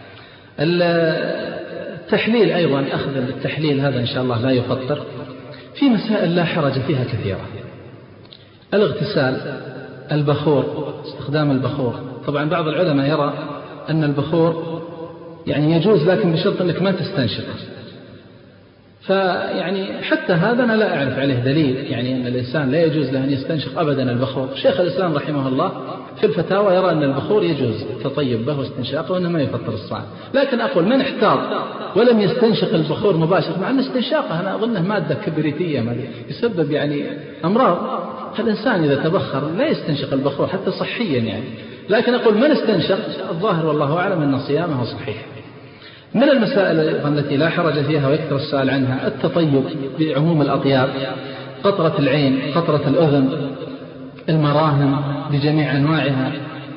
التحليل أيضا، أخذ التحليل هذا إن شاء الله لا يفطر. في مسائل لا حرج فيها كثيرة. الاغتسال، البخور، استخدام البخور. طبعا بعض العلماء يرى أن البخور يعني يجوز لكن بشرط أنك ما تستنشق، فيعني حتى هذا أنا لا أعرف عليه دليل، يعني أن الإنسان لا يجوز له أن يستنشق أبدا البخور. شيخ الإسلام رحمه الله في الفتاوى يرى أن البخور يجوز التطيب به واستنشاقه وأنه ما يفطر الصائم، لكن أقول من احتاط ولم يستنشق البخور مباشرة، مع أن استنشاقه أنا أظنه مادة كبريتية يسبب يعني أمراض، الإنسان إذا تبخر لا يستنشق البخور حتى صحيا يعني، لكن أقول من استنشق الظاهر والله أعلم أن صيامه صحيح. من المسائل التي لا حرج فيها ويكثر السؤال عنها التطيب بعموم الأطياب، قطرة العين، قطرة الأذن، المراهم بجميع أنواعها،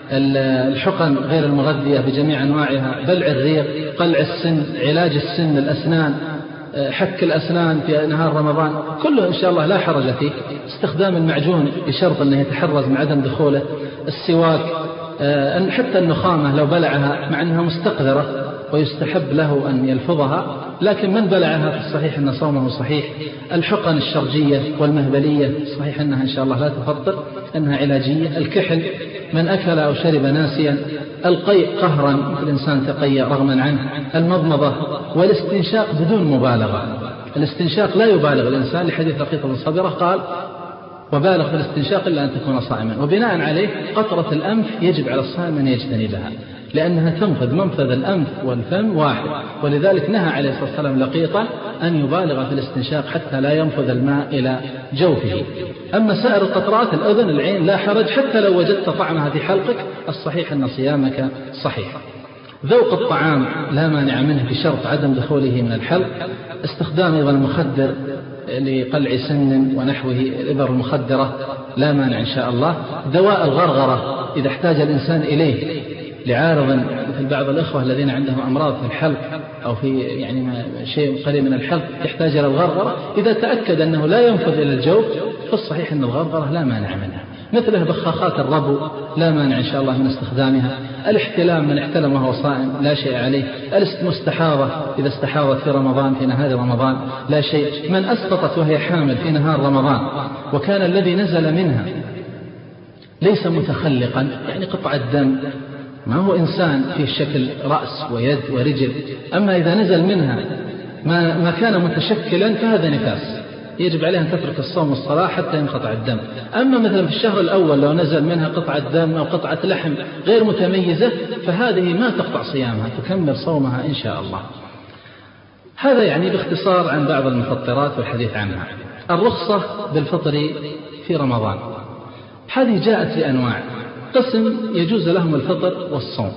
الحقن غير المغذية بجميع أنواعها، بلع الريق، قلع السن، علاج السن، الأسنان، حك الأسنان في نهار رمضان، كله إن شاء الله لا حرج فيه. استخدام المعجون بشرط أنه يتحرز من عدم دخوله، السواك، حتى النخامة لو بلعها مع أنها مستقذرة ويستحب له أن يلفظها، لكن من بلعها في الصحيح أن صومه صحيح. الحقن الشرجية والمهبلية صحيح أنها إن شاء الله لا تفطر، أنها علاجية. الكحل من أكل أو شرب ناسيا، القيء قهرا مثل الإنسان تقيأ رغما عنه، المضمضة، والاستنشاق بدون مبالغة. الاستنشاق لا يبالغ الإنسان، لحديث لقيط بن صبرة قال وبالغ في الاستنشاق إلا أن تكون صائما، وبناء عليه قطرة الأنف يجب على الصائم أن يجتنبها لأنها تنفذ منفذ الأنف والفم واحد، ولذلك نهى عليه الصلاة والسلام لقيطا أن يبالغ في الاستنشاق حتى لا ينفذ الماء إلى جوفه. أما سائر القطرات الأذن العين لا حرج، حتى لو وجدت طعمها في حلقك الصحيح أن صيامك صحيح. ذوق الطعام لا مانع منه بشرط عدم دخوله من الحلق. استخدام أيضا المخدر لقلع سن ونحوه، الإبر المخدرة لا مانع إن شاء الله. دواء الغرغرة إذا احتاج الإنسان إليه لعارض مثل بعض الأخوة الذين عندهم أمراض في الحلق أو في يعني شيء قليل من الحلق يحتاج إلى الغرغرة، إذا تأكد أنه لا ينفذ إلى الجوف فالصحيح أن الغرغرة لا مانع منها. مثله بخاخات الربو لا مانع إن شاء الله من استخدامها. الاحتلام من احتلم وهو صائم لا شيء عليه. المستحاضة إذا استحاضت في رمضان في نهار رمضان لا شيء. من أسقطت وهي حامل في نهار رمضان وكان الذي نزل منها ليس متخلقا يعني قطع الدم، ما هو إنسان في شكل رأس ويد ورجل، أما إذا نزل منها ما, ما كان متشكلا فهذا نفاس، يجب عليه أن تترك الصوم والصلاة حتى ينقطع الدم. أما مثلا في الشهر الأول لو نزل منها قطعة دم أو قطعة لحم غير متميزة فهذه ما تقطع صيامها، تكمل صومها إن شاء الله. هذا يعني باختصار عن بعض المفطرات والحديث عنها. الرخصة بالفطر في رمضان هذه جاءت لأنواع، قسم يجوز لهم الفطر والصوم،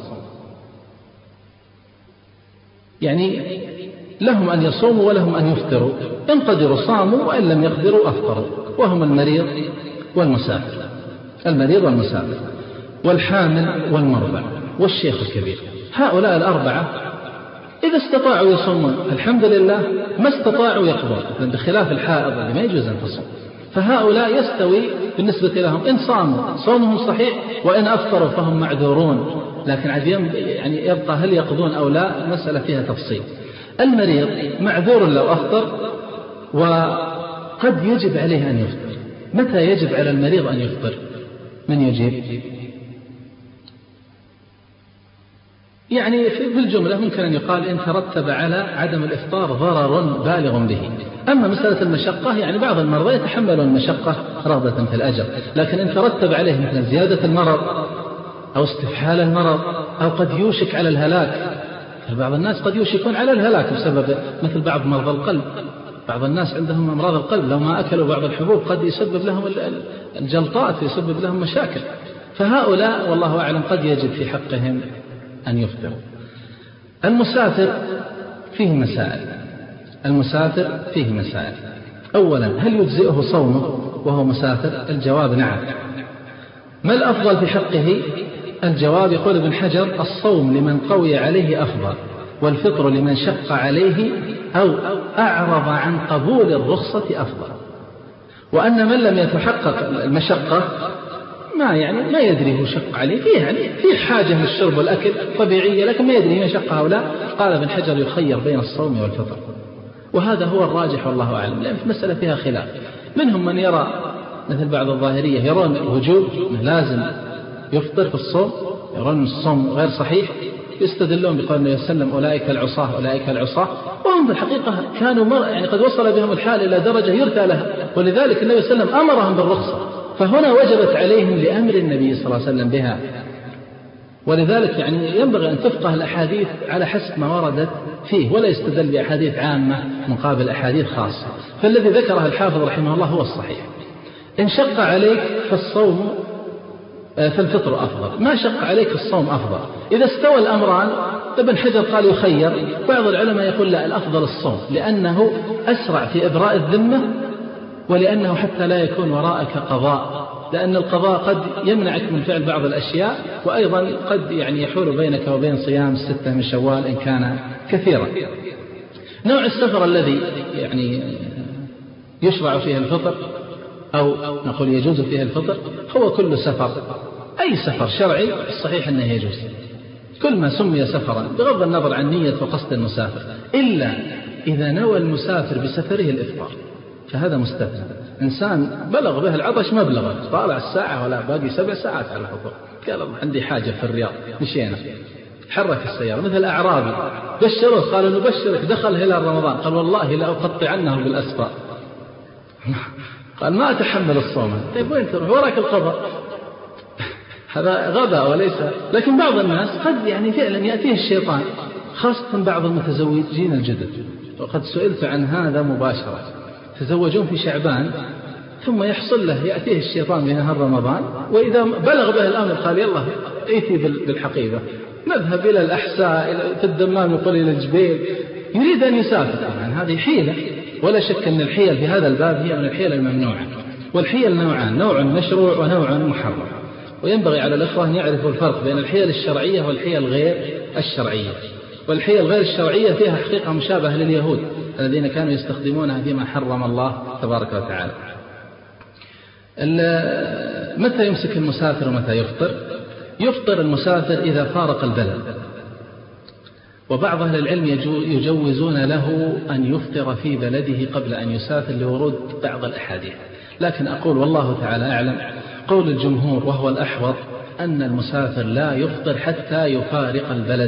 يعني لهم أن يصوموا ولهم أن يفطروا، إن قدروا صاموا وإن لم يقدروا أفطروا، وهم المريض والمسافر، المريض والمسافر والحامل والمرضع والشيخ الكبير. هؤلاء الأربعة إذا استطاعوا يصومون الحمد لله، ما استطاعوا يقضون، بخلاف الحائض اللي ما يجوز أن تصوم، فهؤلاء يستوي بالنسبة لهم إن صاموا صومهم صحيح وإن أفطروا فهم معذورون، لكن عاد يعني يبقى هل يقضون أو لا مسألة فيها تفصيل. المريض معذور لو أفطر وقد يجب عليه أن يفطر. متى يجب على المريض أن يفطر؟ من يجيب؟ يعني في الجملة ممكن أن يقال إن ترتب على عدم الإفطار ضرر بالغ به. أما مسألة المشقة يعني بعض المرضى يتحملون المشقة رغبة في الأجر، لكن إن ترتب عليه مثل زيادة المرض أو استفحال المرض أو قد يوشك على الهلاك، بعض الناس قد يوشكون على الهلاك بسبب مثل بعض مرضى القلب، بعض الناس عندهم أمراض القلب لو ما أكلوا بعض الحبوب قد يسبب لهم الجلطات ويسبب لهم مشاكل، فهؤلاء والله أعلم قد يجب في حقهم أن يفطروا. المسافر فيه مسائل المسافر فيه مسائل أولا، هل يجزئه صومه وهو مسافر؟ الجواب نعم. ما الأفضل في حقه؟ الجواب يقول ابن حجر: الصوم لمن قوي عليه أفضل، والفطر لمن شق عليه أو أعرض عن قبول الرخصة أفضل. وأن من لم يتحقق المشقة ما يعني ما يدري هو شق عليه، فيه يعني فيه حاجة للشرب والأكل طبيعية، لكن ما يدري مشقة أو لا. قال ابن حجر: يخير بين الصوم والفطر، وهذا هو الراجح والله أعلم، لأن في مسألة فيها خلاف. منهم من يرى مثل بعض الظاهرية يرون الوجوب لازم يفطر في الصوم، يرون الصوم غير صحيح، يستدلون بقول النبي صلى الله عليه وسلم: أولئك العصاة أولئك العصاة، وهم بالحقيقة كانوا مر يعني قد وصل بهم الحال إلى درجة يرثى لها، ولذلك النبي صلى الله عليه وسلم أمرهم بالرخصة، فهنا وجبت عليهم لأمر النبي صلى الله عليه وسلم بها. ولذلك يعني ينبغي أن تفقه الأحاديث على حسب ما وردت فيه، ولا يستدل بأحاديث عامة مقابل أحاديث خاصة. فالذي ذكره الحافظ رحمه الله هو الصحيح. إن شق عليك فالصوم فالفطر أفضل، ما شق عليك الصوم أفضل. إذا استوى الأمران، ابن حجر قال يخير، بعض العلماء يقول لا، الأفضل الصوم، لأنه أسرع في إبراء الذمة، ولأنه حتى لا يكون وراءك قضاء، لأن القضاء قد يمنعك من فعل بعض الأشياء، وأيضا قد يعني يحول بينك وبين صيام الستة من شوال إن كان كثيرا. نوع السفر الذي يعني يشرع فيه الفطر أو نقول يجوز فيه الفطر هو كل سفر، أي سفر شرعي الصحيح أنه يجوز، كل ما سمي سفرا بغض النظر عن نية وقصد المسافر، إلا إذا نوى المسافر بسفره الإفطار، فهذا مستثنى. إنسان بلغ به العطش ما بلغ، طالع الساعة ولا باقي سبع ساعات على الفطور، قال عندي حاجة في الرياض، مشينا، حرك السيارة. مثل أعرابي بشروه، قالوا نبشرك دخل هلال رمضان، قال والله لا أقطعنه بالأسفار، قال ما أتحمل الصوم. طيب وين تروح؟ وراك القضاء. هذا غباء وليس. لكن بعض الناس قد يعني فعلا يأتيه الشيطان، خاصة بعض المتزوجين الجدد، وقد سئلت عن هذا مباشرة، تزوجون في شعبان ثم يحصل له يأتيه الشيطان في نهار رمضان، وإذا بلغ به الأمر قال يلا ائتي بالحقيبة، نذهب إلى الأحساء في الدمام، يقول إلى الجبيل، يريد أن يسافر. يعني هذه حيلة، ولا شك أن الحيل في هذا الباب هي من الحيل الممنوعة. والحيل نوعان، نوع مشروع ونوع محرم، وينبغي على الأخوة أن يعرفوا الفرق بين الحيل الشرعية والحيل غير الشرعية. والحيل غير الشرعية فيها حقيقة مشابهة لليهود الذين كانوا يستخدمونها فيما حرم الله تبارك وتعالى. متى يمسك المسافر ومتى يفطر؟ يفطر المسافر إذا فارق البلد، وبعض أهل العلم يجوزون له أن يفطر في بلده قبل أن يسافر لورود بعض الأحاديث، لكن أقول والله تعالى أعلم قول الجمهور وهو الأحوط أن المسافر لا يفطر حتى يفارق البلد.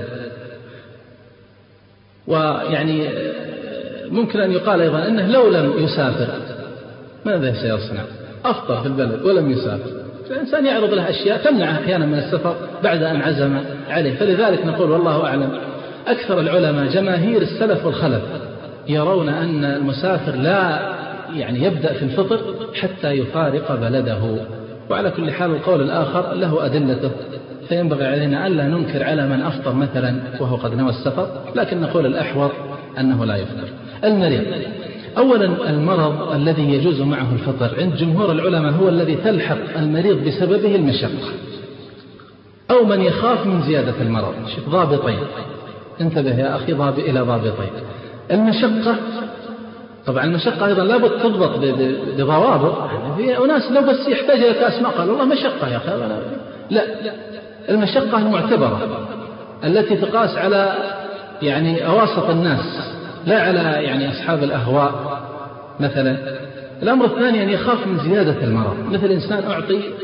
ويعني ممكن أن يقال أيضا أنه لو لم يسافر ماذا سيصنع؟ أفطر في البلد ولم يسافر، فالإنسان يعرض له أشياء تمنعه أحيانا من السفر بعد أن عزم عليه. فلذلك نقول والله أعلم أكثر العلماء جماهير السلف والخلف يرون أن المسافر لا يعني يبدأ في الفطر حتى يفارق بلده. وعلى كل حال القول الآخر له أدلته، فينبغي علينا ألا ننكر على من أفطر مثلا وهو قد نوى السفر، لكن نقول الأحوط أنه لا يفطر. المريض، أولا المرض الذي يجوز معه الفطر عند جمهور العلماء هو الذي تلحق المريض بسببه المشقة، أو من يخاف من زيادة المرض. شوف ضابطين، انتبه يا أخي ضاب إلى ضابطين. المشقة، طبعا المشقة أيضا لابد تضبط بضوابط، يعني في أناس لو بس يحتاج إلى كأس ماء قال والله مشقة يا أخي، لا، المشقة المعتبرة التي تقاس على يعني أواسط الناس لا على يعني أصحاب الأهواء مثلا. الأمر الثاني أن يخاف من زيادة المرض، مثل إنسان أعطي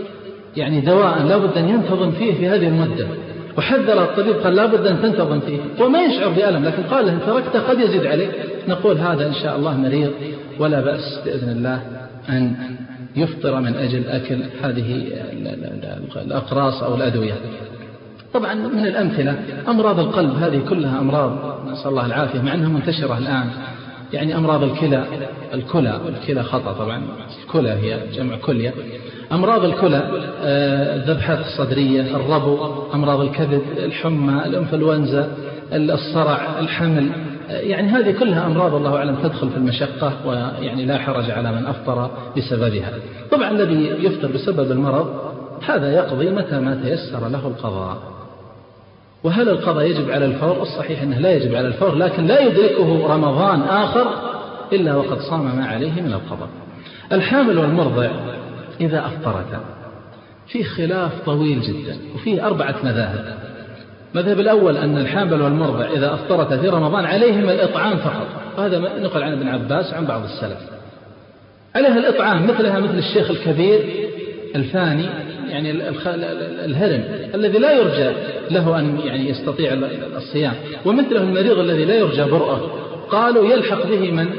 يعني دواء لا بد أن ينتظم فيه في هذه المدة، وحذر الطبيب قال لا بد أن تنتظم فيه، وما يشعر بألم، لكن قال له إن تركته قد يزيد عليك. نقول هذا إن شاء الله مريض ولا بأس بإذن الله أن يفطر من أجل أكل هذه الأقراص أو الأدوية. طبعا من الأمثلة أمراض القلب، هذه كلها أمراض نسأل الله العافية مع أنها منتشرة الآن. يعني أمراض الكلى، الكلى والكلى خطأ طبعا، الكلى هي جمع كلية. أمراض الكلى، الذبحات الصدرية، الربو، أمراض الكبد، الحمى، الإنفلونزا، الصرع، الحمل، يعني هذه كلها أمراض الله أعلم تدخل في المشقة، ويعني لا حرج على من أفطر بسببها. طبعا الذي يفطر بسبب المرض هذا يقضي متى ما تيسر له القضاء. وهل القضاء يجب على الفور؟ الصحيح أنه لا يجب على الفور، لكن لا يدركه رمضان آخر إلا وقد صام ما عليه من القضاء. الحامل والمرضع إذا أفطرتا في خلاف طويل جدا، وفيه أربعة مذاهب. مذهب الأول أن الحامل والمرضع إذا أفطرتا في رمضان عليهما الإطعام فقط، وهذا نقل عن ابن عباس عن بعض السلف، عليها الإطعام مثلها مثل الشيخ الكبير الفاني، يعني الهرم الذي لا يرجى له أن يعني يستطيع الصيام، ومثله المريض الذي لا يرجى برؤه. قالوا يلحق به من؟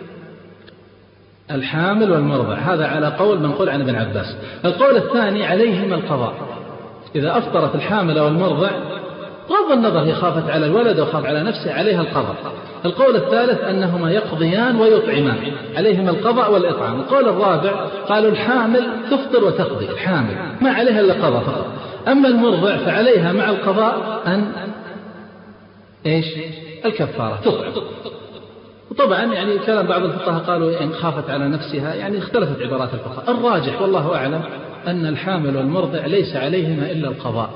الحامل والمرضع، هذا على قول منقول عن ابن عباس. القول الثاني عليهما القضاء، إذا أفطرت الحامل والمرضع بغض النظر هي خافت على الولد وخاف على نفسه عليها القضاء. القول الثالث أنهما يقضيان ويطعمان، عليهما القضاء والإطعام. القول الرابع قالوا الحامل تفطر وتقضي، الحامل ما عليها إلا القضاء فقط، أما المرضع فعليها مع القضاء أن إيش؟ الكفارة، تطعم. وطبعا يعني كلام بعض الفقهاء قالوا إن خافت على نفسها، يعني اختلفت عبارات الفقهاء. الراجح والله أعلم أن الحامل والمرضع ليس عليهما إلا القضاء،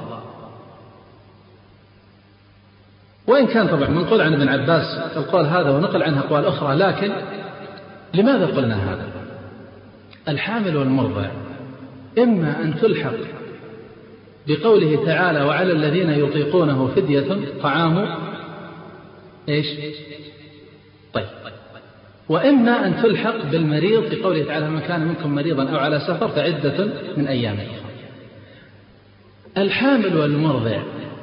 وإن كان طبعا منقول عن ابن عباس القول هذا ونقل عنه أقوال أخرى، لكن لماذا قلنا هذا؟ الحامل والمرضع إما أن تلحق بقوله تعالى وعلى الذين يطيقونه فدية طعام إيش؟ طيب، وإما أن تلحق بالمريض بقوله تعالى من كان منكم مريضا أو على سفر فعدة من أيام أخرى. الحامل والمرضع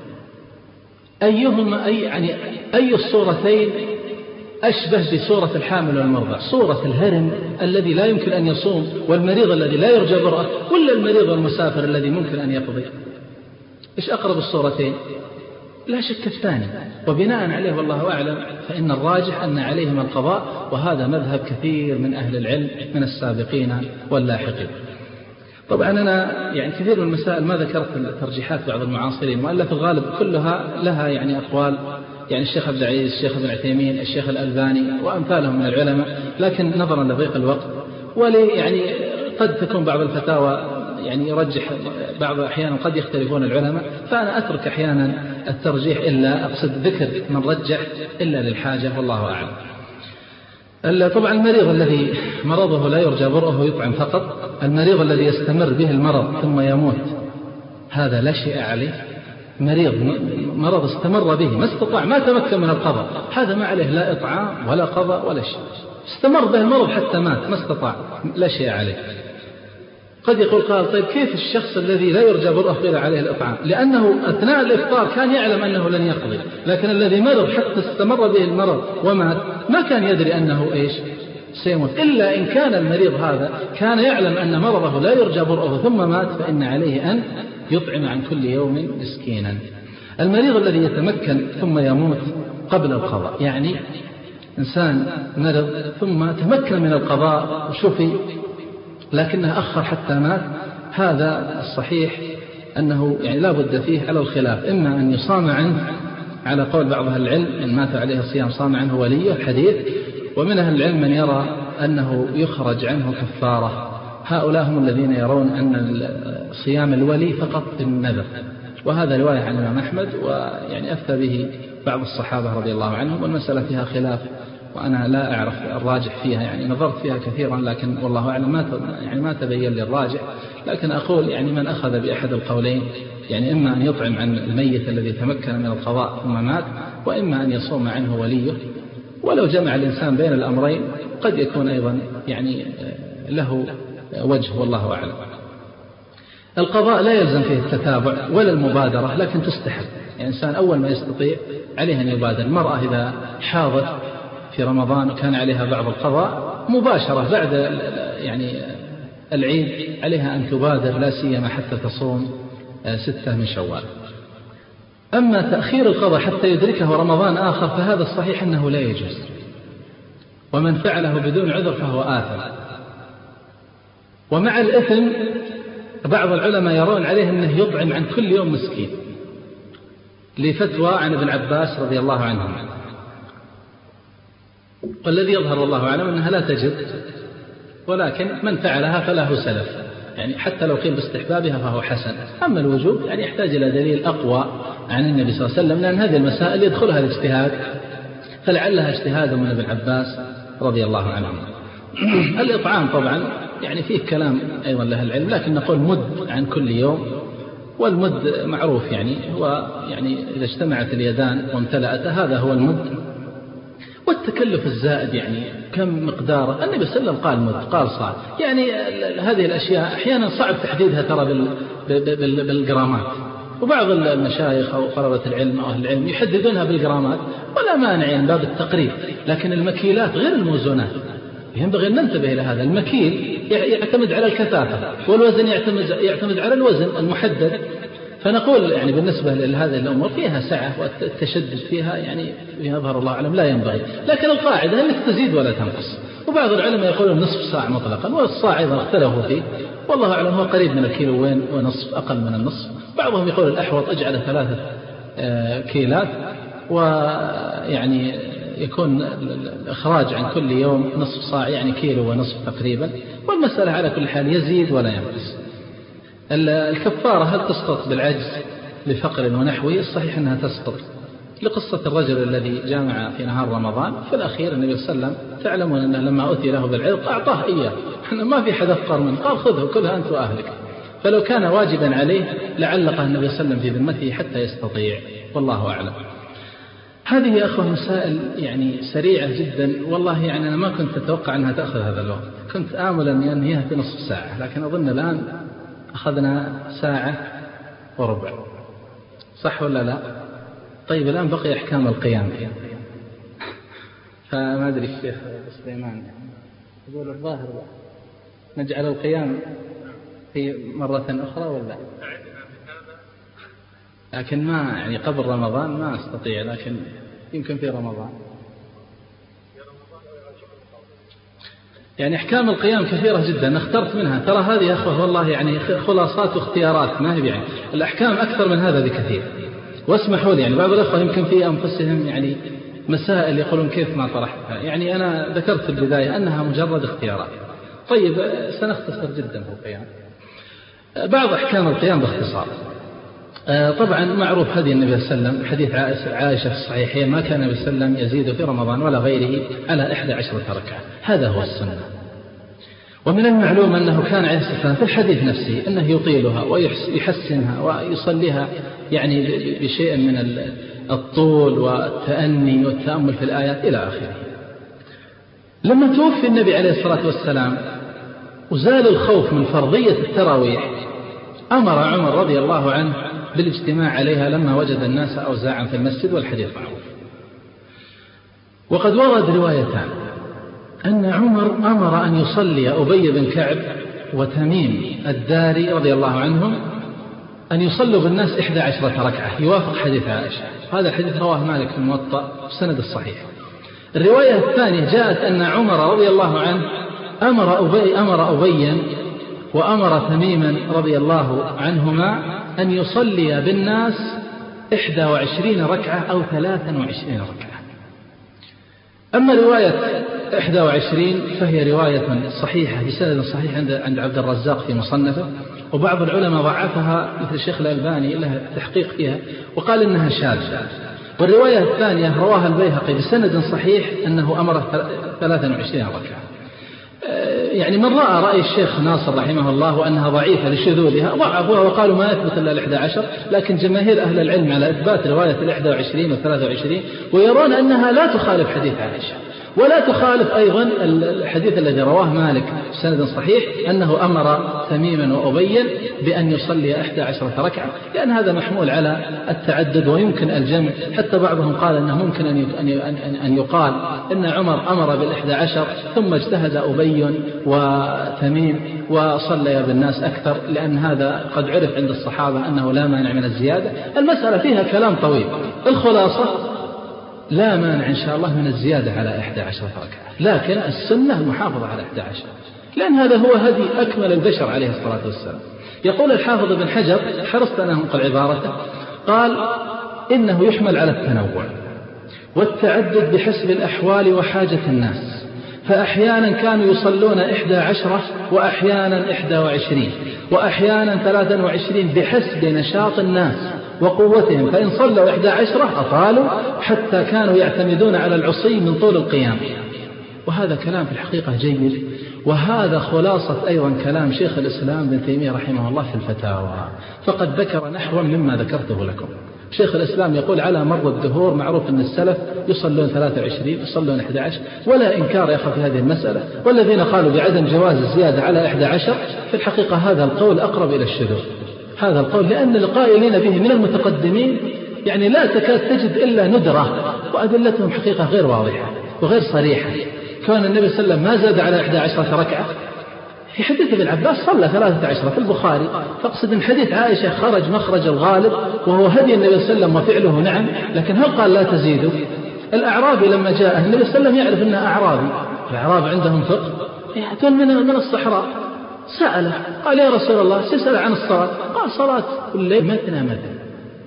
أيهما أي يعني أي الصورتين أشبه بصورة الحامل والمرضع؟ صورة الهرم الذي لا يمكن أن يصوم، والمريض الذي لا يرجى برأه، ولا المريض والمسافر الذي ممكن أن يقضي؟ إيش أقرب الصورتين؟ لا شك الثاني، وبناء عليه والله أعلم فإن الراجح أن عليهم القضاء، وهذا مذهب كثير من أهل العلم من السابقين واللاحقين. طبعا أنا يعني كثير من المسائل ما ذكرت ترجيحات بعض المعاصرين، وإلا في الغالب كلها لها يعني أقوال، يعني الشيخ عبد العزيز، الشيخ ابن عثيمين، الشيخ الألباني وأمثالهم من العلماء، لكن نظرا لضيق الوقت ولي يعني قد تكون بعض الفتاوى يعني يرجح بعض أحيانا قد يختلفون العلماء، فأنا أترك أحيانا الترجيح إلا أقصد ذكر من رجح إلا للحاجة والله أعلم. طبعا المريض الذي مرضه لا يرجى برؤه يطعم فقط. المريض الذي يستمر به المرض ثم يموت هذا لا شيء عليه. مريض مرض استمر به ما استطاع ما تمكن من القضاء، هذا ما عليه لا إطعام ولا قضاء ولا شيء، استمر به المرض حتى مات ما استطاع لا شيء عليه. قد يقول قال طيب كيف الشخص الذي لا يرجى برؤه قيل عليه الإطعام؟ لأنه أثناء الإفطار كان يعلم أنه لن يقضي، لكن الذي مرض حتى استمر به المرض ومات ما كان يدري أنه إيش سيموت، إلا إن كان المريض هذا كان يعلم أن مرضه لا يرجى برؤه ثم مات، فإن عليه أن يطعم عن كل يوم مسكينا. المريض الذي يتمكن ثم يموت قبل القضاء، يعني إنسان مرض ثم تمكن من القضاء وشفي لكنه أخر حتى مات، هذا الصحيح أنه يعني لا بد فيه على الخلاف، إما أن يصام عنه على قول بعض أهل العلم إن مات عليه الصيام صام عنه وليه الحديث، ومن أهل العلم من يرى أنه يخرج عنه كفارة. هؤلاء هم الذين يرون أن صيام الولي فقط النذر، وهذا رواية عن الإمام أحمد، ويعني أفتى به بعض الصحابة رضي الله عنهم، والمسألة فيها خلاف وأنا لا أعرف الراجح فيها، يعني نظرت فيها كثيرا لكن والله أعلم ما يعني ما تبين لي الراجح، لكن أقول يعني من أخذ بأحد القولين يعني إما أن يطعم عن الميت الذي تمكن من القضاء ثم مات، وإما أن يصوم عنه وليه، ولو جمع الإنسان بين الأمرين قد يكون أيضا يعني له وجه والله أعلم. القضاء لا يلزم فيه التتابع ولا المبادرة، لكن تستحب. يعني إنسان أول ما يستطيع عليه أن يبادر. المرأة إذا حاضت في رمضان وكان عليها بعض القضاء مباشرة بعد يعني العيد عليها أن تبادر، لا سيما حتى تصوم ستة من شوال. أما تأخير القضاء حتى يدركه رمضان آخر فهذا الصحيح أنه لا يجوز، ومن فعله بدون عذر فهو آثم. ومع الإثم بعض العلماء يرون عليه أنه يطعم عن كل يوم مسكين، لفتوى عن ابن عباس رضي الله عنه، والذي يظهر والله أعلم أنها لا تجد، ولكن من فعلها فله سلف، يعني حتى لو قيل باستحبابها فهو حسن. أما الوجوب يعني يحتاج إلى دليل أقوى عن النبي صلى الله عليه وسلم، لأن هذه المسائل يدخلها الاجتهاد، فلعلها اجتهاد من ابن عباس رضي الله عنه. الإطعام طبعا يعني فيه كلام أيضا له العلم، لكن نقول مد عن كل يوم، والمد معروف يعني هو يعني إذا اجتمعت اليدان وامتلأت هذا هو المد. والتكلف الزائد يعني كم مقداره؟ النبي صلى الله عليه وسلم قال مد، قال صاع. يعني هذه الأشياء أحيانا صعب تحديدها ترى بالجرامات، وبعض المشايخ أو طلبة العلم أو أهل العلم يحددونها بالجرامات، ولا مانع يعني باب التقريب. لكن المكيلات غير الموزونات، ينبغي أن ننتبه إلى هذا. المكيل يعتمد على الكثافة، والوزن يعتمد يعتمد على الوزن المحدد. فنقول يعني بالنسبة لهذه الأمور فيها سعة، والتشدد فيها يعني يظهر الله أعلم لا ينبغي. لكن القاعدة أنك تزيد ولا تنقص. وبعض العلماء يقولون نصف ساعة مطلقا، والصاع أيضا اختلفوا فيه، والله أعلم هو قريب من الكيلوين ونصف، أقل من النصف. بعضهم يقول الأحوط اجعل ثلاثة كيلات، ويعني يكون الإخراج عن كل يوم نصف صاع، يعني كيلو ونصف تقريبا. والمسألة على كل حال يزيد ولا ينقص. الكفارة هل تسقط بالعجز لفقر ونحوه؟ الصحيح أنها تسقط، لقصة الرجل الذي جامع في نهار رمضان في الأخير النبي صلى الله عليه وسلم تعلمون أنه لما أتي له بالعرق أعطاه إياه، ما في حد أفقر منه، قال خذه كلها أنت وأهلك. فلو كان واجبا عليه لعلقه النبي صلى الله عليه وسلم في ذمته حتى يستطيع، والله أعلم. هذه يا أخوة مسائل يعني سريعة جدا، والله يعني أنا ما كنت أتوقع أنها تأخذ هذا الوقت، كنت آمل أن ينهيها في نصف ساعة، لكن أظن الآن أخذنا ساعة وربع، صح ولا لا؟ طيب الآن بقي أحكام القيام، فما أدري الشيخ سليمان يقول الظاهر نجعل القيام في مرة أخرى ولا؟ لكن ما يعني قبل رمضان ما أستطيع، لكن يمكن في رمضان. يعني أحكام القيام كثيرة جدا، اخترت منها، ترى هذه يا أخوة والله يعني خلاصات واختيارات، ما هي يعني الأحكام أكثر من هذا بكثير. واسمحوا لي يعني بعض الأخوة يمكن في أنفسهم يعني مسائل يقولون كيف ما طرحتها، يعني أنا ذكرت في البداية أنها مجرد اختيارات. طيب سنختصر جدا في القيام. بعض أحكام القيام باختصار. طبعا معروف هدي النبي صلى الله عليه وسلم، حديث عائشة في الصحيحين ما كان النبي صلى الله عليه وسلم يزيد في رمضان ولا غيره على إحدى عشرة ركعة، هذا هو السنة. ومن المعلوم أنه كان عليه الصلاة والسلام في الحديث نفسه أنه يطيلها ويحسنها ويصليها يعني بشيء من الطول والتأني والتأمل في الآيات إلى آخره. لما توفي النبي عليه الصلاة والسلام وزال الخوف من فرضية التراويح، أمر عمر رضي الله عنه بالاجتماع عليها لما وجد الناس أوزاعا في المسجد، والحديث معروف. وقد ورد روايتان أن عمر أمر أن يصلي أبي بن كعب وتميم الداري رضي الله عنهم أن يصلوا بالناس إحدى عشرة ركعة، يوافق حديث عائشة. هذا الحديث رواه مالك في الموطأ بسند الصحيح. الرواية الثانية جاءت أن عمر رضي الله عنه أمر أبي أمر أبيا وأمر تميما رضي الله عنهما أن يصلي بالناس إحدى وعشرين ركعة أو ثلاثا وعشرين ركعة. أما رواية إحدى وعشرين فهي رواية صحيحة بسند صحيح عند عند عبد الرزاق في مصنفه، وبعض العلماء ضعفها مثل الشيخ الألباني له تحقيق فيها وقال إنها شاذة. والرواية الثانية رواها البيهقي بسند صحيح أنه أمر ثلاثا وعشرين ركعة. يعني من رأى رأي الشيخ ناصر رحمه الله وأنها ضعيفة لشذوذها ضعفوها وقالوا ما يثبت إلا الإحدى عشر، لكن جماهير أهل العلم على إثبات رواية الإحدى وعشرين والثلاثة وعشرين، ويرون أنها لا تخالف حديث عائشة. ولا تخالف أيضا الحديث الذي رواه مالك سند صحيح أنه أمر تميما وأبيا بأن يصلي إحدى عشرة ركعة، لأن هذا محمول على التعدد ويمكن الجمع. حتى بعضهم قال أنه ممكن أن يقال إن عمر أمر بالإحدى عشر ثم اجتهد أبي وتميم وصلي بالناس أكثر، لأن هذا قد عرف عند الصحابة أنه لا مانع من الزيادة. المسألة فيها كلام طويل، الخلاصة لا مانع إن شاء الله من الزيادة على إحدى عشرة ركعة، لكن السنة المحافظة على إحدى عشر، لأن هذا هو هدي أكمل البشر عليه الصلاة والسلام. يقول الحافظ ابن حجر، حرصت أن أنقل عبارته، قال إنه يحمل على التنوع والتعدد بحسب الأحوال وحاجة الناس، فأحيانا كانوا يصلون إحدى عشرة وأحيانا إحدى وعشرين وأحيانا ثلاثا وعشرين بحسب نشاط الناس وقوتهم، فإن صلوا إحدى عشرة أطالوا حتى كانوا يعتمدون على العصي من طول القيام. وهذا كلام في الحقيقة جيد، وهذا خلاصة أيضا كلام شيخ الإسلام ابن تيمية رحمه الله في الفتاوى، فقد ذكر نحوا مما ذكرته لكم. شيخ الإسلام يقول على مر الدهور معروف أن السلف يصلون ثلاثة وعشرين يصلون إحدى عشر، ولا إنكار يا أخي في هذه المسألة. والذين قالوا بعدم جواز الزيادة على إحدى عشر في الحقيقة هذا القول أقرب إلى الشذوذ، هذا القول، لأن القائلين به من المتقدمين يعني لا تكاد تجد إلا ندرة، وأدلتهم حقيقة غير واضحة وغير صريحة. كان النبي صلى الله عليه وسلم ما زاد على إحدى عشرة ركعة. في حديث ابن عباس صلى ثلاثة عشرة في البخاري، فاقصد من حديث عائشة خرج مخرج الغالب وهو هدي النبي صلى الله عليه وسلم وفعله نعم، لكن هل قال لا تزيدوا؟ الأعرابي لما جاء النبي صلى الله عليه وسلم يعرف أنه أعرابي، الأعراب عندهم فقه، يأتون من من الصحراء، سأله قال يا رسول الله تسأل عن الصلاة، قال صلاة الليل مثنى مثنى.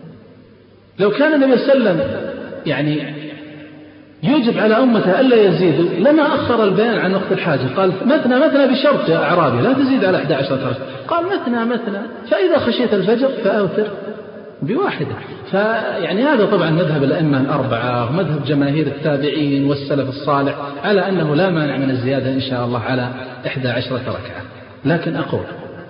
لو كان النبي صلى الله عليه وسلم يعني يوجب على أمته ألا يزيدوا لما أخر البيان عن وقت الحاجة، قال مثنى مثنى بشرط يا أعرابي لا تزيد على إحدى عشرة ركعة، قال مثنى مثنى، فإذا خشيت الفجر فأوتر بواحدة. فيعني هذا طبعا مذهب الأئمة الأربعة ومذهب جماهير التابعين والسلف الصالح على أنه لا مانع من الزيادة إن شاء الله على إحدى عشرة ركعة. لكن أقول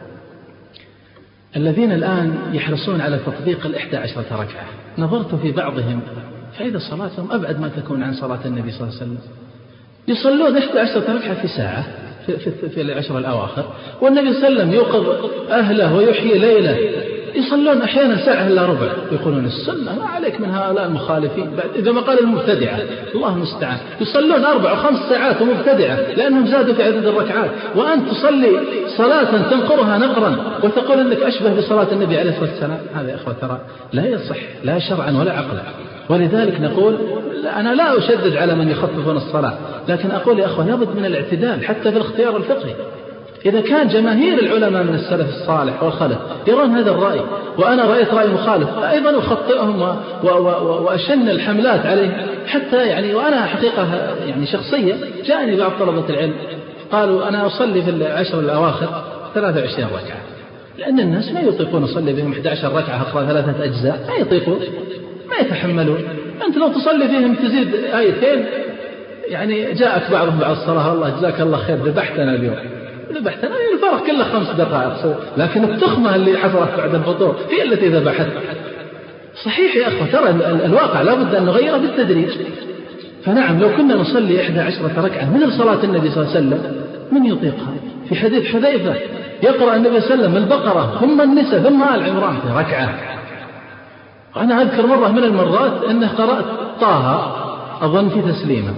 الذين الآن يحرصون على تطبيق الإحدى عشرة ركعة، نظرت في بعضهم فإذا صلاتهم أبعد ما تكون عن صلاة النبي صلى الله عليه وسلم، يصلون إحدى عشرة ركعة في ساعة في, في, في العشر الأواخر، والنبي صلى الله عليه وسلم يوقظ أهله ويحيي ليله، يصلون أحيانا ساعة إلا ربع، يقولون السنة ما عليك من هؤلاء المخالفين، إذا ما قال المبتدعة الله المستعان، يصلون أربع وخمس ساعات ومبتدعة لأنهم زادوا في عدد الركعات، وأنت تصلي صلاة تنقرها نقرا وتقول أنك أشبه بصلاة النبي عليه الصلاة والسلام. هذا يا أخوة ترى لا يصح لا شرعا ولا عقلا. ولذلك نقول أنا لا أشدد على من يخففون الصلاة، لكن أقول يا أخوة لابد من الاعتدال حتى في الاختيار الفقهي. إذا كان جماهير العلماء من السلف الصالح والخلف يرون هذا الرأي وأنا رأيت رأي مخالف، أيضا أخطئهم و... و... و... وأشن الحملات عليه حتى يعني. وأنا حقيقة يعني شخصية جاءني بعض طلبة العلم قالوا أنا أصلي في العشر الأواخر ثلاثة وعشرين ركعة، لأن الناس ما يطيقون أصلي بهم إحدى عشرة ركعة أقرأ ثلاثة أجزاء، ما يطيقون ما يتحملون. أنت لو تصلي فيهم تزيد آيتين يعني جاءك بعضهم بعد الصلاة الله جزاك الله خير ذبحتنا اليوم، ذبحتنا الفرق كله خمس دقائق، لكن التخمة اللي حصلت بعد الفطور هي التي ذبحت. صحيح يا أخوة ترى الواقع لابد أن نغيره بالتدريج. فنعم لو كنا نصلي إحدى عشرة ركعة مثل صلاة النبي صلى الله عليه وسلم من يطيقها؟ في حديث حذيفة يقرأ النبي صلى الله عليه وسلم البقرة ثم النساء ثم آل عمران في ركعة. وأنا أذكر مرة من المرات أنه قرأت طه أظن في تسليمة،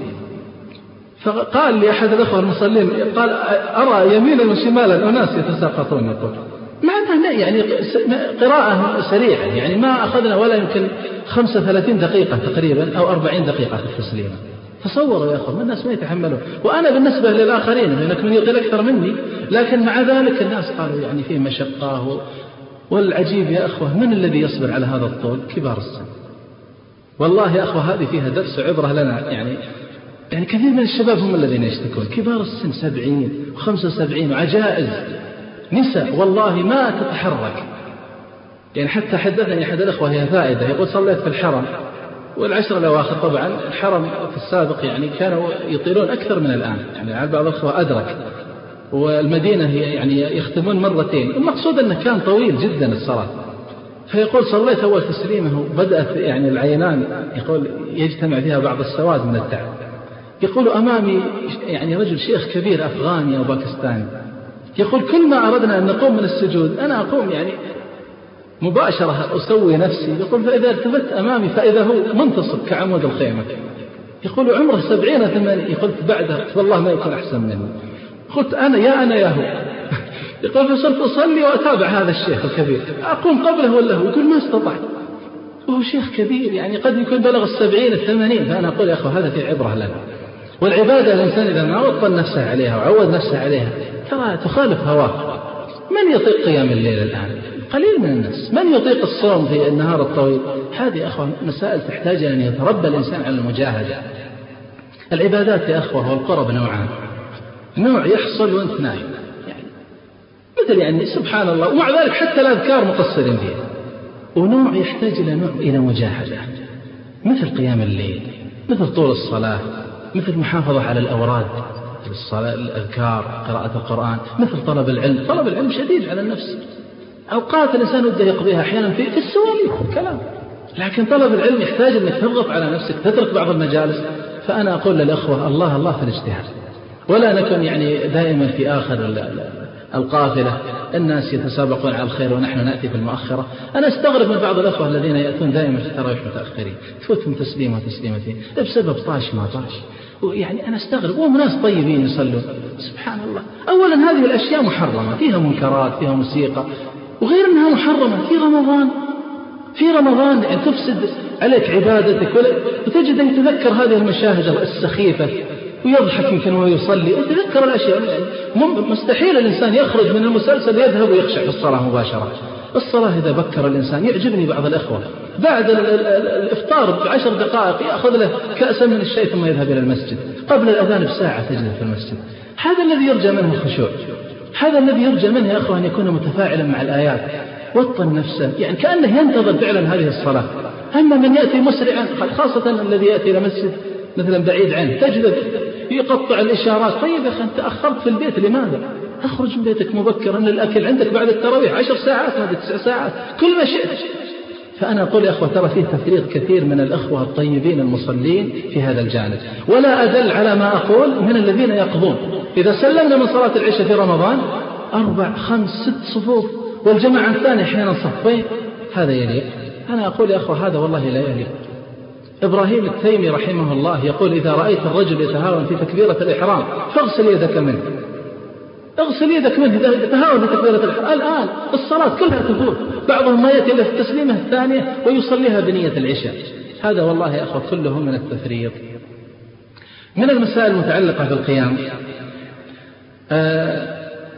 فقال لي أحد الأخوة المصلين قال أرى يمينا وشمالا أناس يتساقطون، يقول مع أنها يعني قراءة سريعة يعني ما أخذنا ولا يمكن خمسة وثلاثين دقيقة تقريبا أو أربعين دقيقة في التسليمة. تصوروا يا أخوة الناس ما يتحملون، وأنا بالنسبة للآخرين لأنك من يطيل أكثر مني، لكن مع ذلك الناس قالوا يعني فيه مشقة. والعجيب يا أخوة من الذي يصبر على هذا الطول؟ كبار السن. والله يا أخوة هذه فيها درس وعبرة لنا يعني. يعني كثير من الشباب هم الذين يشتكون، كبار السن سبعين وخمسة وسبعين وعجائز نساء والله ما تتحرك. يعني حتى حدثني أحد الأخوة هي فائدة، يقول صليت في الحرم والعشر الأواخر طبعا الحرم في السابق يعني كانوا يطيلون أكثر من الآن، يعني على بعض الأخوة أدرك، والمدينة هي يعني يختمون مرتين، المقصود أنه كان طويل جدا الصلاة. فيقول صليت أول تسليمه بدأت يعني العينان يقول يجتمع فيها بعض السواد من التعب، يقول أمامي يعني رجل شيخ كبير أفغاني أو باكستاني، يقول كل ما أردنا أن نقوم من السجود أنا أقوم يعني مباشرة أسوي نفسي، يقول فإذا التفت أمامي فإذا هو منتصب كعمود الخيمة، يقول عمره سبعين ثمانين، يقول بعدها والله ما يكون أحسن مني. قلت أنا يا أنا يا هو يقول فصرت أصلي وأتابع هذا الشيخ الكبير، أقوم قبله ولا هو، يقول ما استطعت، وهو شيخ كبير يعني قد يكون بلغ السبعين الثمانين. فأنا أقول يا أخو هذا في عبرة لنا. والعبادة الإنسان إذا ما وطن نفسه عليها وعود نفسه عليها ترى تخالف هواه. من يطيق قيام الليل الآن؟ قليل من الناس. من يطيق الصوم في النهار الطويل؟ هذه أخوة مسائل تحتاج أن يتربى الإنسان على المجاهدة. العبادات يا أخوة والقرب نوعان، نوع يحصل وانت نايم يعني مثل يعني سبحان الله، ومع ذلك حتى الأذكار مقصرين فيها، ونوع يحتاج إلى نوع إلى مجاهدة مثل قيام الليل، مثل طول الصلاة، مثل محافظة على الأوراد الصلاة، الأذكار، قراءة القرآن، مثل طلب العلم. طلب العلم شديد على النفس، أوقات الإنسان وده يقضيها أحيانا في في السواليف الكلام، لكن طلب العلم يحتاج أنك تضغط على نفسك، تترك بعض المجالس. فأنا أقول للأخوة الله الله في الاجتهاد، ولا نكن يعني دائما في آخر القافلة الناس يتسابقون على الخير ونحن نأتي في المؤخرة. أنا استغرب من بعض الأخوة الذين يأتون دائما في التراويح متأخرين، تفوتهم تسليمة وتسليمتين بسبب طاش ما طاش. ويعني أنا استغرب، وهم ناس طيبين يصلون سبحان الله. أولا هذه الأشياء محرمة، فيها منكرات، فيها موسيقى، وغير أنها محرمة في رمضان. في رمضان يعني تفسد عليك عبادتك، وتجد أن يتذكر هذه المشاهد السخيفة ويضحك يمكن وهو يصلي، يتذكر الأشياء. مستحيل الإنسان يخرج من المسلسل يذهب ويخشع في الصلاة مباشرة. الصلاة إذا بكر الإنسان، يعجبني بعض الأخوة بعد الإفطار بعشر دقائق يأخذ له كأسا من الشاي ثم يذهب إلى المسجد، قبل الأذان بساعة تجلس في المسجد. هذا الذي يرجى منه الخشوع، هذا الذي يرجى منه يا أخوة أن يكون متفاعلا مع الآيات، وطن نفسه يعني كأنه ينتظر فعلا هذه الصلاة. أما من يأتي مسرعا، خاصة الذي يأتي إلى مسجد مثلا بعيد عنه، تجد يقطع الإشارات. طيب يا أخي أنت أخرت في البيت لماذا؟ أخرج من بيتك مبكرا، للأكل عندك بعد التراويح عشر ساعات ما تسع ساعات كل ما شئت. فأنا أقول يا أخوة ترى فيه تفريط كثير من الأخوة الطيبين المصلين في هذا الجانب. ولا أدل على ما أقول من الذين يقضون، إذا سلمنا من صلاة العشاء في رمضان أربع خمس ست صفوف، والجماعة الثانية أحيانا صفين، هذا يليق؟ أنا أقول يا أخوة هذا والله لا يليق. إبراهيم التيمي رحمه الله يقول إذا رأيت الرجل يتهاون في تكبيرة الإحرام فاغسل يدك منه، اغسل يدك منه إذا تهاون في تكبيرة الإحرام. الآن الصلاة كلها تفوت، بعضهم ما يأتي إلا في التسليمة الثانية ويصليها بنية العشاء. هذا والله يا أخوة كله من التفريط. من المسائل المتعلقة بالقيام، آه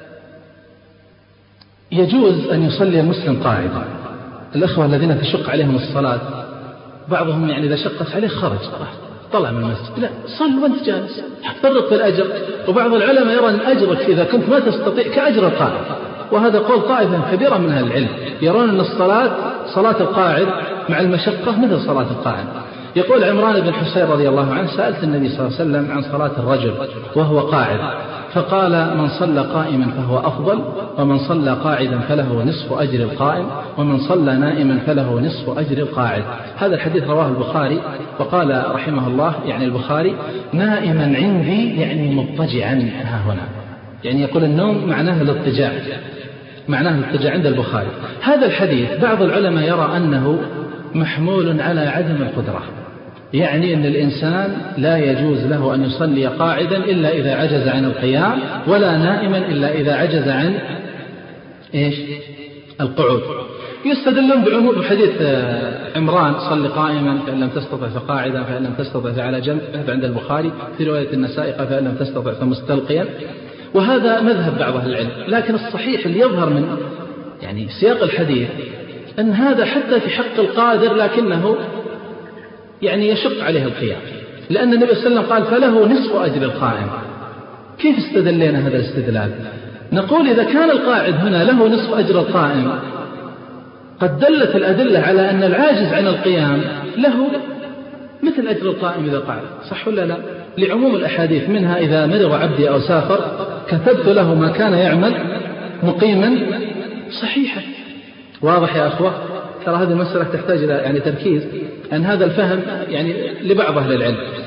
يجوز أن يصلي المسلم قاعدا. الأخوة الذين تشق عليهم الصلاة بعضهم يعني إذا شقت عليه خرج طلع من المسجد، لا صل وانت جالس تفرط في الأجر. وبعض العلماء يرى أن أجرك إذا كنت ما تستطيع كأجر القاعد، وهذا قول طائفة كبيرة من أهل العلم، يرون أن الصلاة صلاة القاعد مع المشقة مثل صلاة القاعد. يقول عمران بن حسين رضي الله عنه سألت النبي صلى الله عليه وسلم عن صلاة الرجل وهو قاعد، فقال من صلى قائما فهو أفضل، ومن صلى قاعدا فله نصف أجر القائم، ومن صلى نائما فله نصف أجر القاعد. هذا الحديث رواه البخاري. وقال رحمه الله يعني البخاري نائما عندي يعني مضطجعا ها هنا، يعني يقول النوم معناه الاضطجاع، معناه الاضطجاع عند البخاري. هذا الحديث بعض العلماء يرى أنه محمول على عدم القدرة، يعني أن الإنسان لا يجوز له أن يصلي قاعدا إلا إذا عجز عن القيام، ولا نائما إلا إذا عجز عن إيش؟ القعود. يستدلون بعموم حديث عمران صلي قائما فإن لم تستطع فقاعدا فإن لم تستطع فعلى جنب، هذا عند البخاري. في رواية النسائي فإن لم تستطع فمستلقيا، وهذا مذهب بعض أهل العلم. لكن الصحيح اللي يظهر من يعني سياق الحديث أن هذا حتى في حق القادر لكنه يعني يشق عليه القيام، لأن النبي صلى الله عليه وسلم قال فله نصف أجر القائم. كيف استدلينا هذا الاستدلال؟ نقول إذا كان القاعد هنا له نصف أجر القائم، قد دلت الأدلة على أن العاجز عن القيام له مثل أجر القائم إذا قعد، صح ولا لا؟ لعموم الأحاديث، منها إذا مرض عبدي أو سافر كتبت له ما كان يعمل مقيما صحيحا. واضح يا أخوة؟ ترى هذه المسألة تحتاج إلى يعني تركيز، أن هذا الفهم يعني لبعض أهل العلم.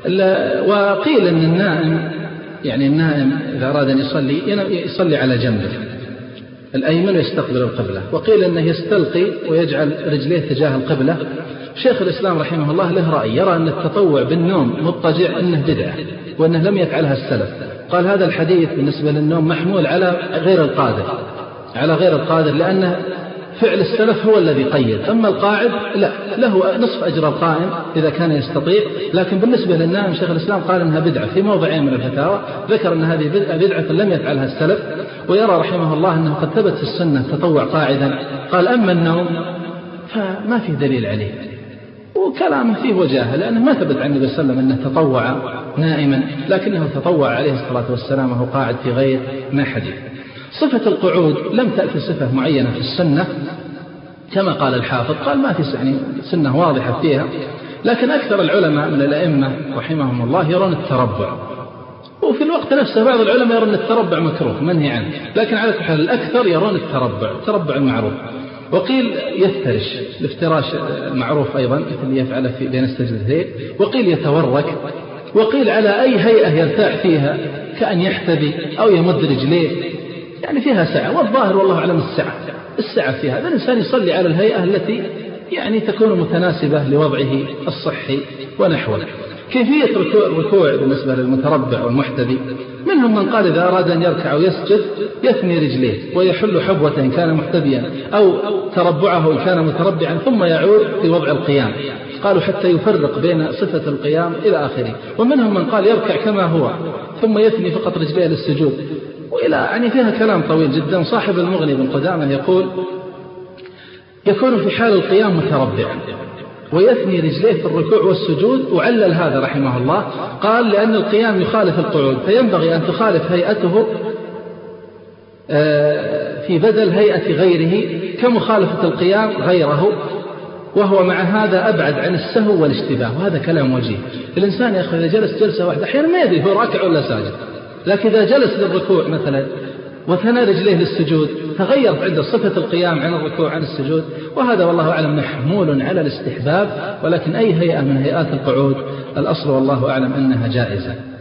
وقيل أن النائم يعني النائم إذا أراد أن يصلي يصلي على جنبه الأيمن ويستقبل القبلة، وقيل أنه يستلقي ويجعل رجليه تجاه القبلة. شيخ الإسلام رحمه الله له رأي، يرى أن التطوع بالنوم مضطجع أنه بدعة وأنه لم يفعلها السلف. قال هذا الحديث بالنسبة للنوم محمول على غير القادر على غير القادر لأن فعل السلف هو الذي قيد، أما القاعد لا، له نصف أجر القائم إذا كان يستطيع. لكن بالنسبة للنائم شيخ الإسلام قال أنها بدعة في موضعين من الفتاوى، ذكر أن هذه بدعة لم يفعلها السلف، ويرى رحمه الله أنه قد ثبت في السنة التطوع قاعدا. قال أما النوم فما في دليل عليه، وكلامه فيه وجاهه لأنه ما ثبت عن النبي صلى الله عليه وسلم أنه تطوع نائما، لكنه تطوع عليه الصلاة والسلام وهو قاعد في غير ما حديث. صفة القعود لم تأتي صفة معينة في السنة كما قال الحافظ، قال ما في يعني سنة واضحة فيها، لكن أكثر العلماء من الأئمة رحمهم الله يرون التربع، وفي الوقت نفسه بعض العلماء يرون التربع مكروه منهي عنه، لكن على كل حال الأكثر يرون التربع التربع المعروف. وقيل يفترش الافتراش المعروف أيضا مثل يفعل في بين السجدتين، وقيل يتورك، وقيل على أي هيئة يرتاح فيها كأن يحتذي أو يمد رجليه، يعني فيها سعة، والظاهر والله أعلم السعة السعة فيها. هذا الإنسان يصلي على الهيئة التي يعني تكون متناسبة لوضعه الصحي ونحوه. كيفية الركوع بالنسبة للمتربع والمحتذي، منهم من قال إذا أراد أن يركع ويسجد يثني رجليه ويحل حبوة إن كان محتذيا أو تربعه إن كان متربعا ثم يعود في وضع القيام، قالوا حتى يفرق بين صفة القيام إلى آخره. ومنهم من قال يركع كما هو ثم يثني فقط رجليه للسجود، وإلى يعني فيها كلام طويل جدا. صاحب المغني بن قدامة يقول يكون في حال القيام متربعا ويثني رجليه في الركوع والسجود، وعلل هذا رحمه الله، قال لأن القيام يخالف القعود، فينبغي أن تخالف هيئته في بدل هيئة غيره كمخالفة القيام غيره، وهو مع هذا أبعد عن السهو والاشتباه. وهذا كلام وجيه. الإنسان يا أخي إذا جلس جلسة واحدة أحيانا ما يدري هو راكع ولا ساجد، لكن إذا جلس للركوع مثلا وثنى رجليه للسجود تغيرت عنده صفة القيام عن الركوع عن السجود، وهذا والله أعلم محمول على الاستحباب، ولكن أي هيئة من هيئات القعود الأصل والله أعلم أنها جائزة.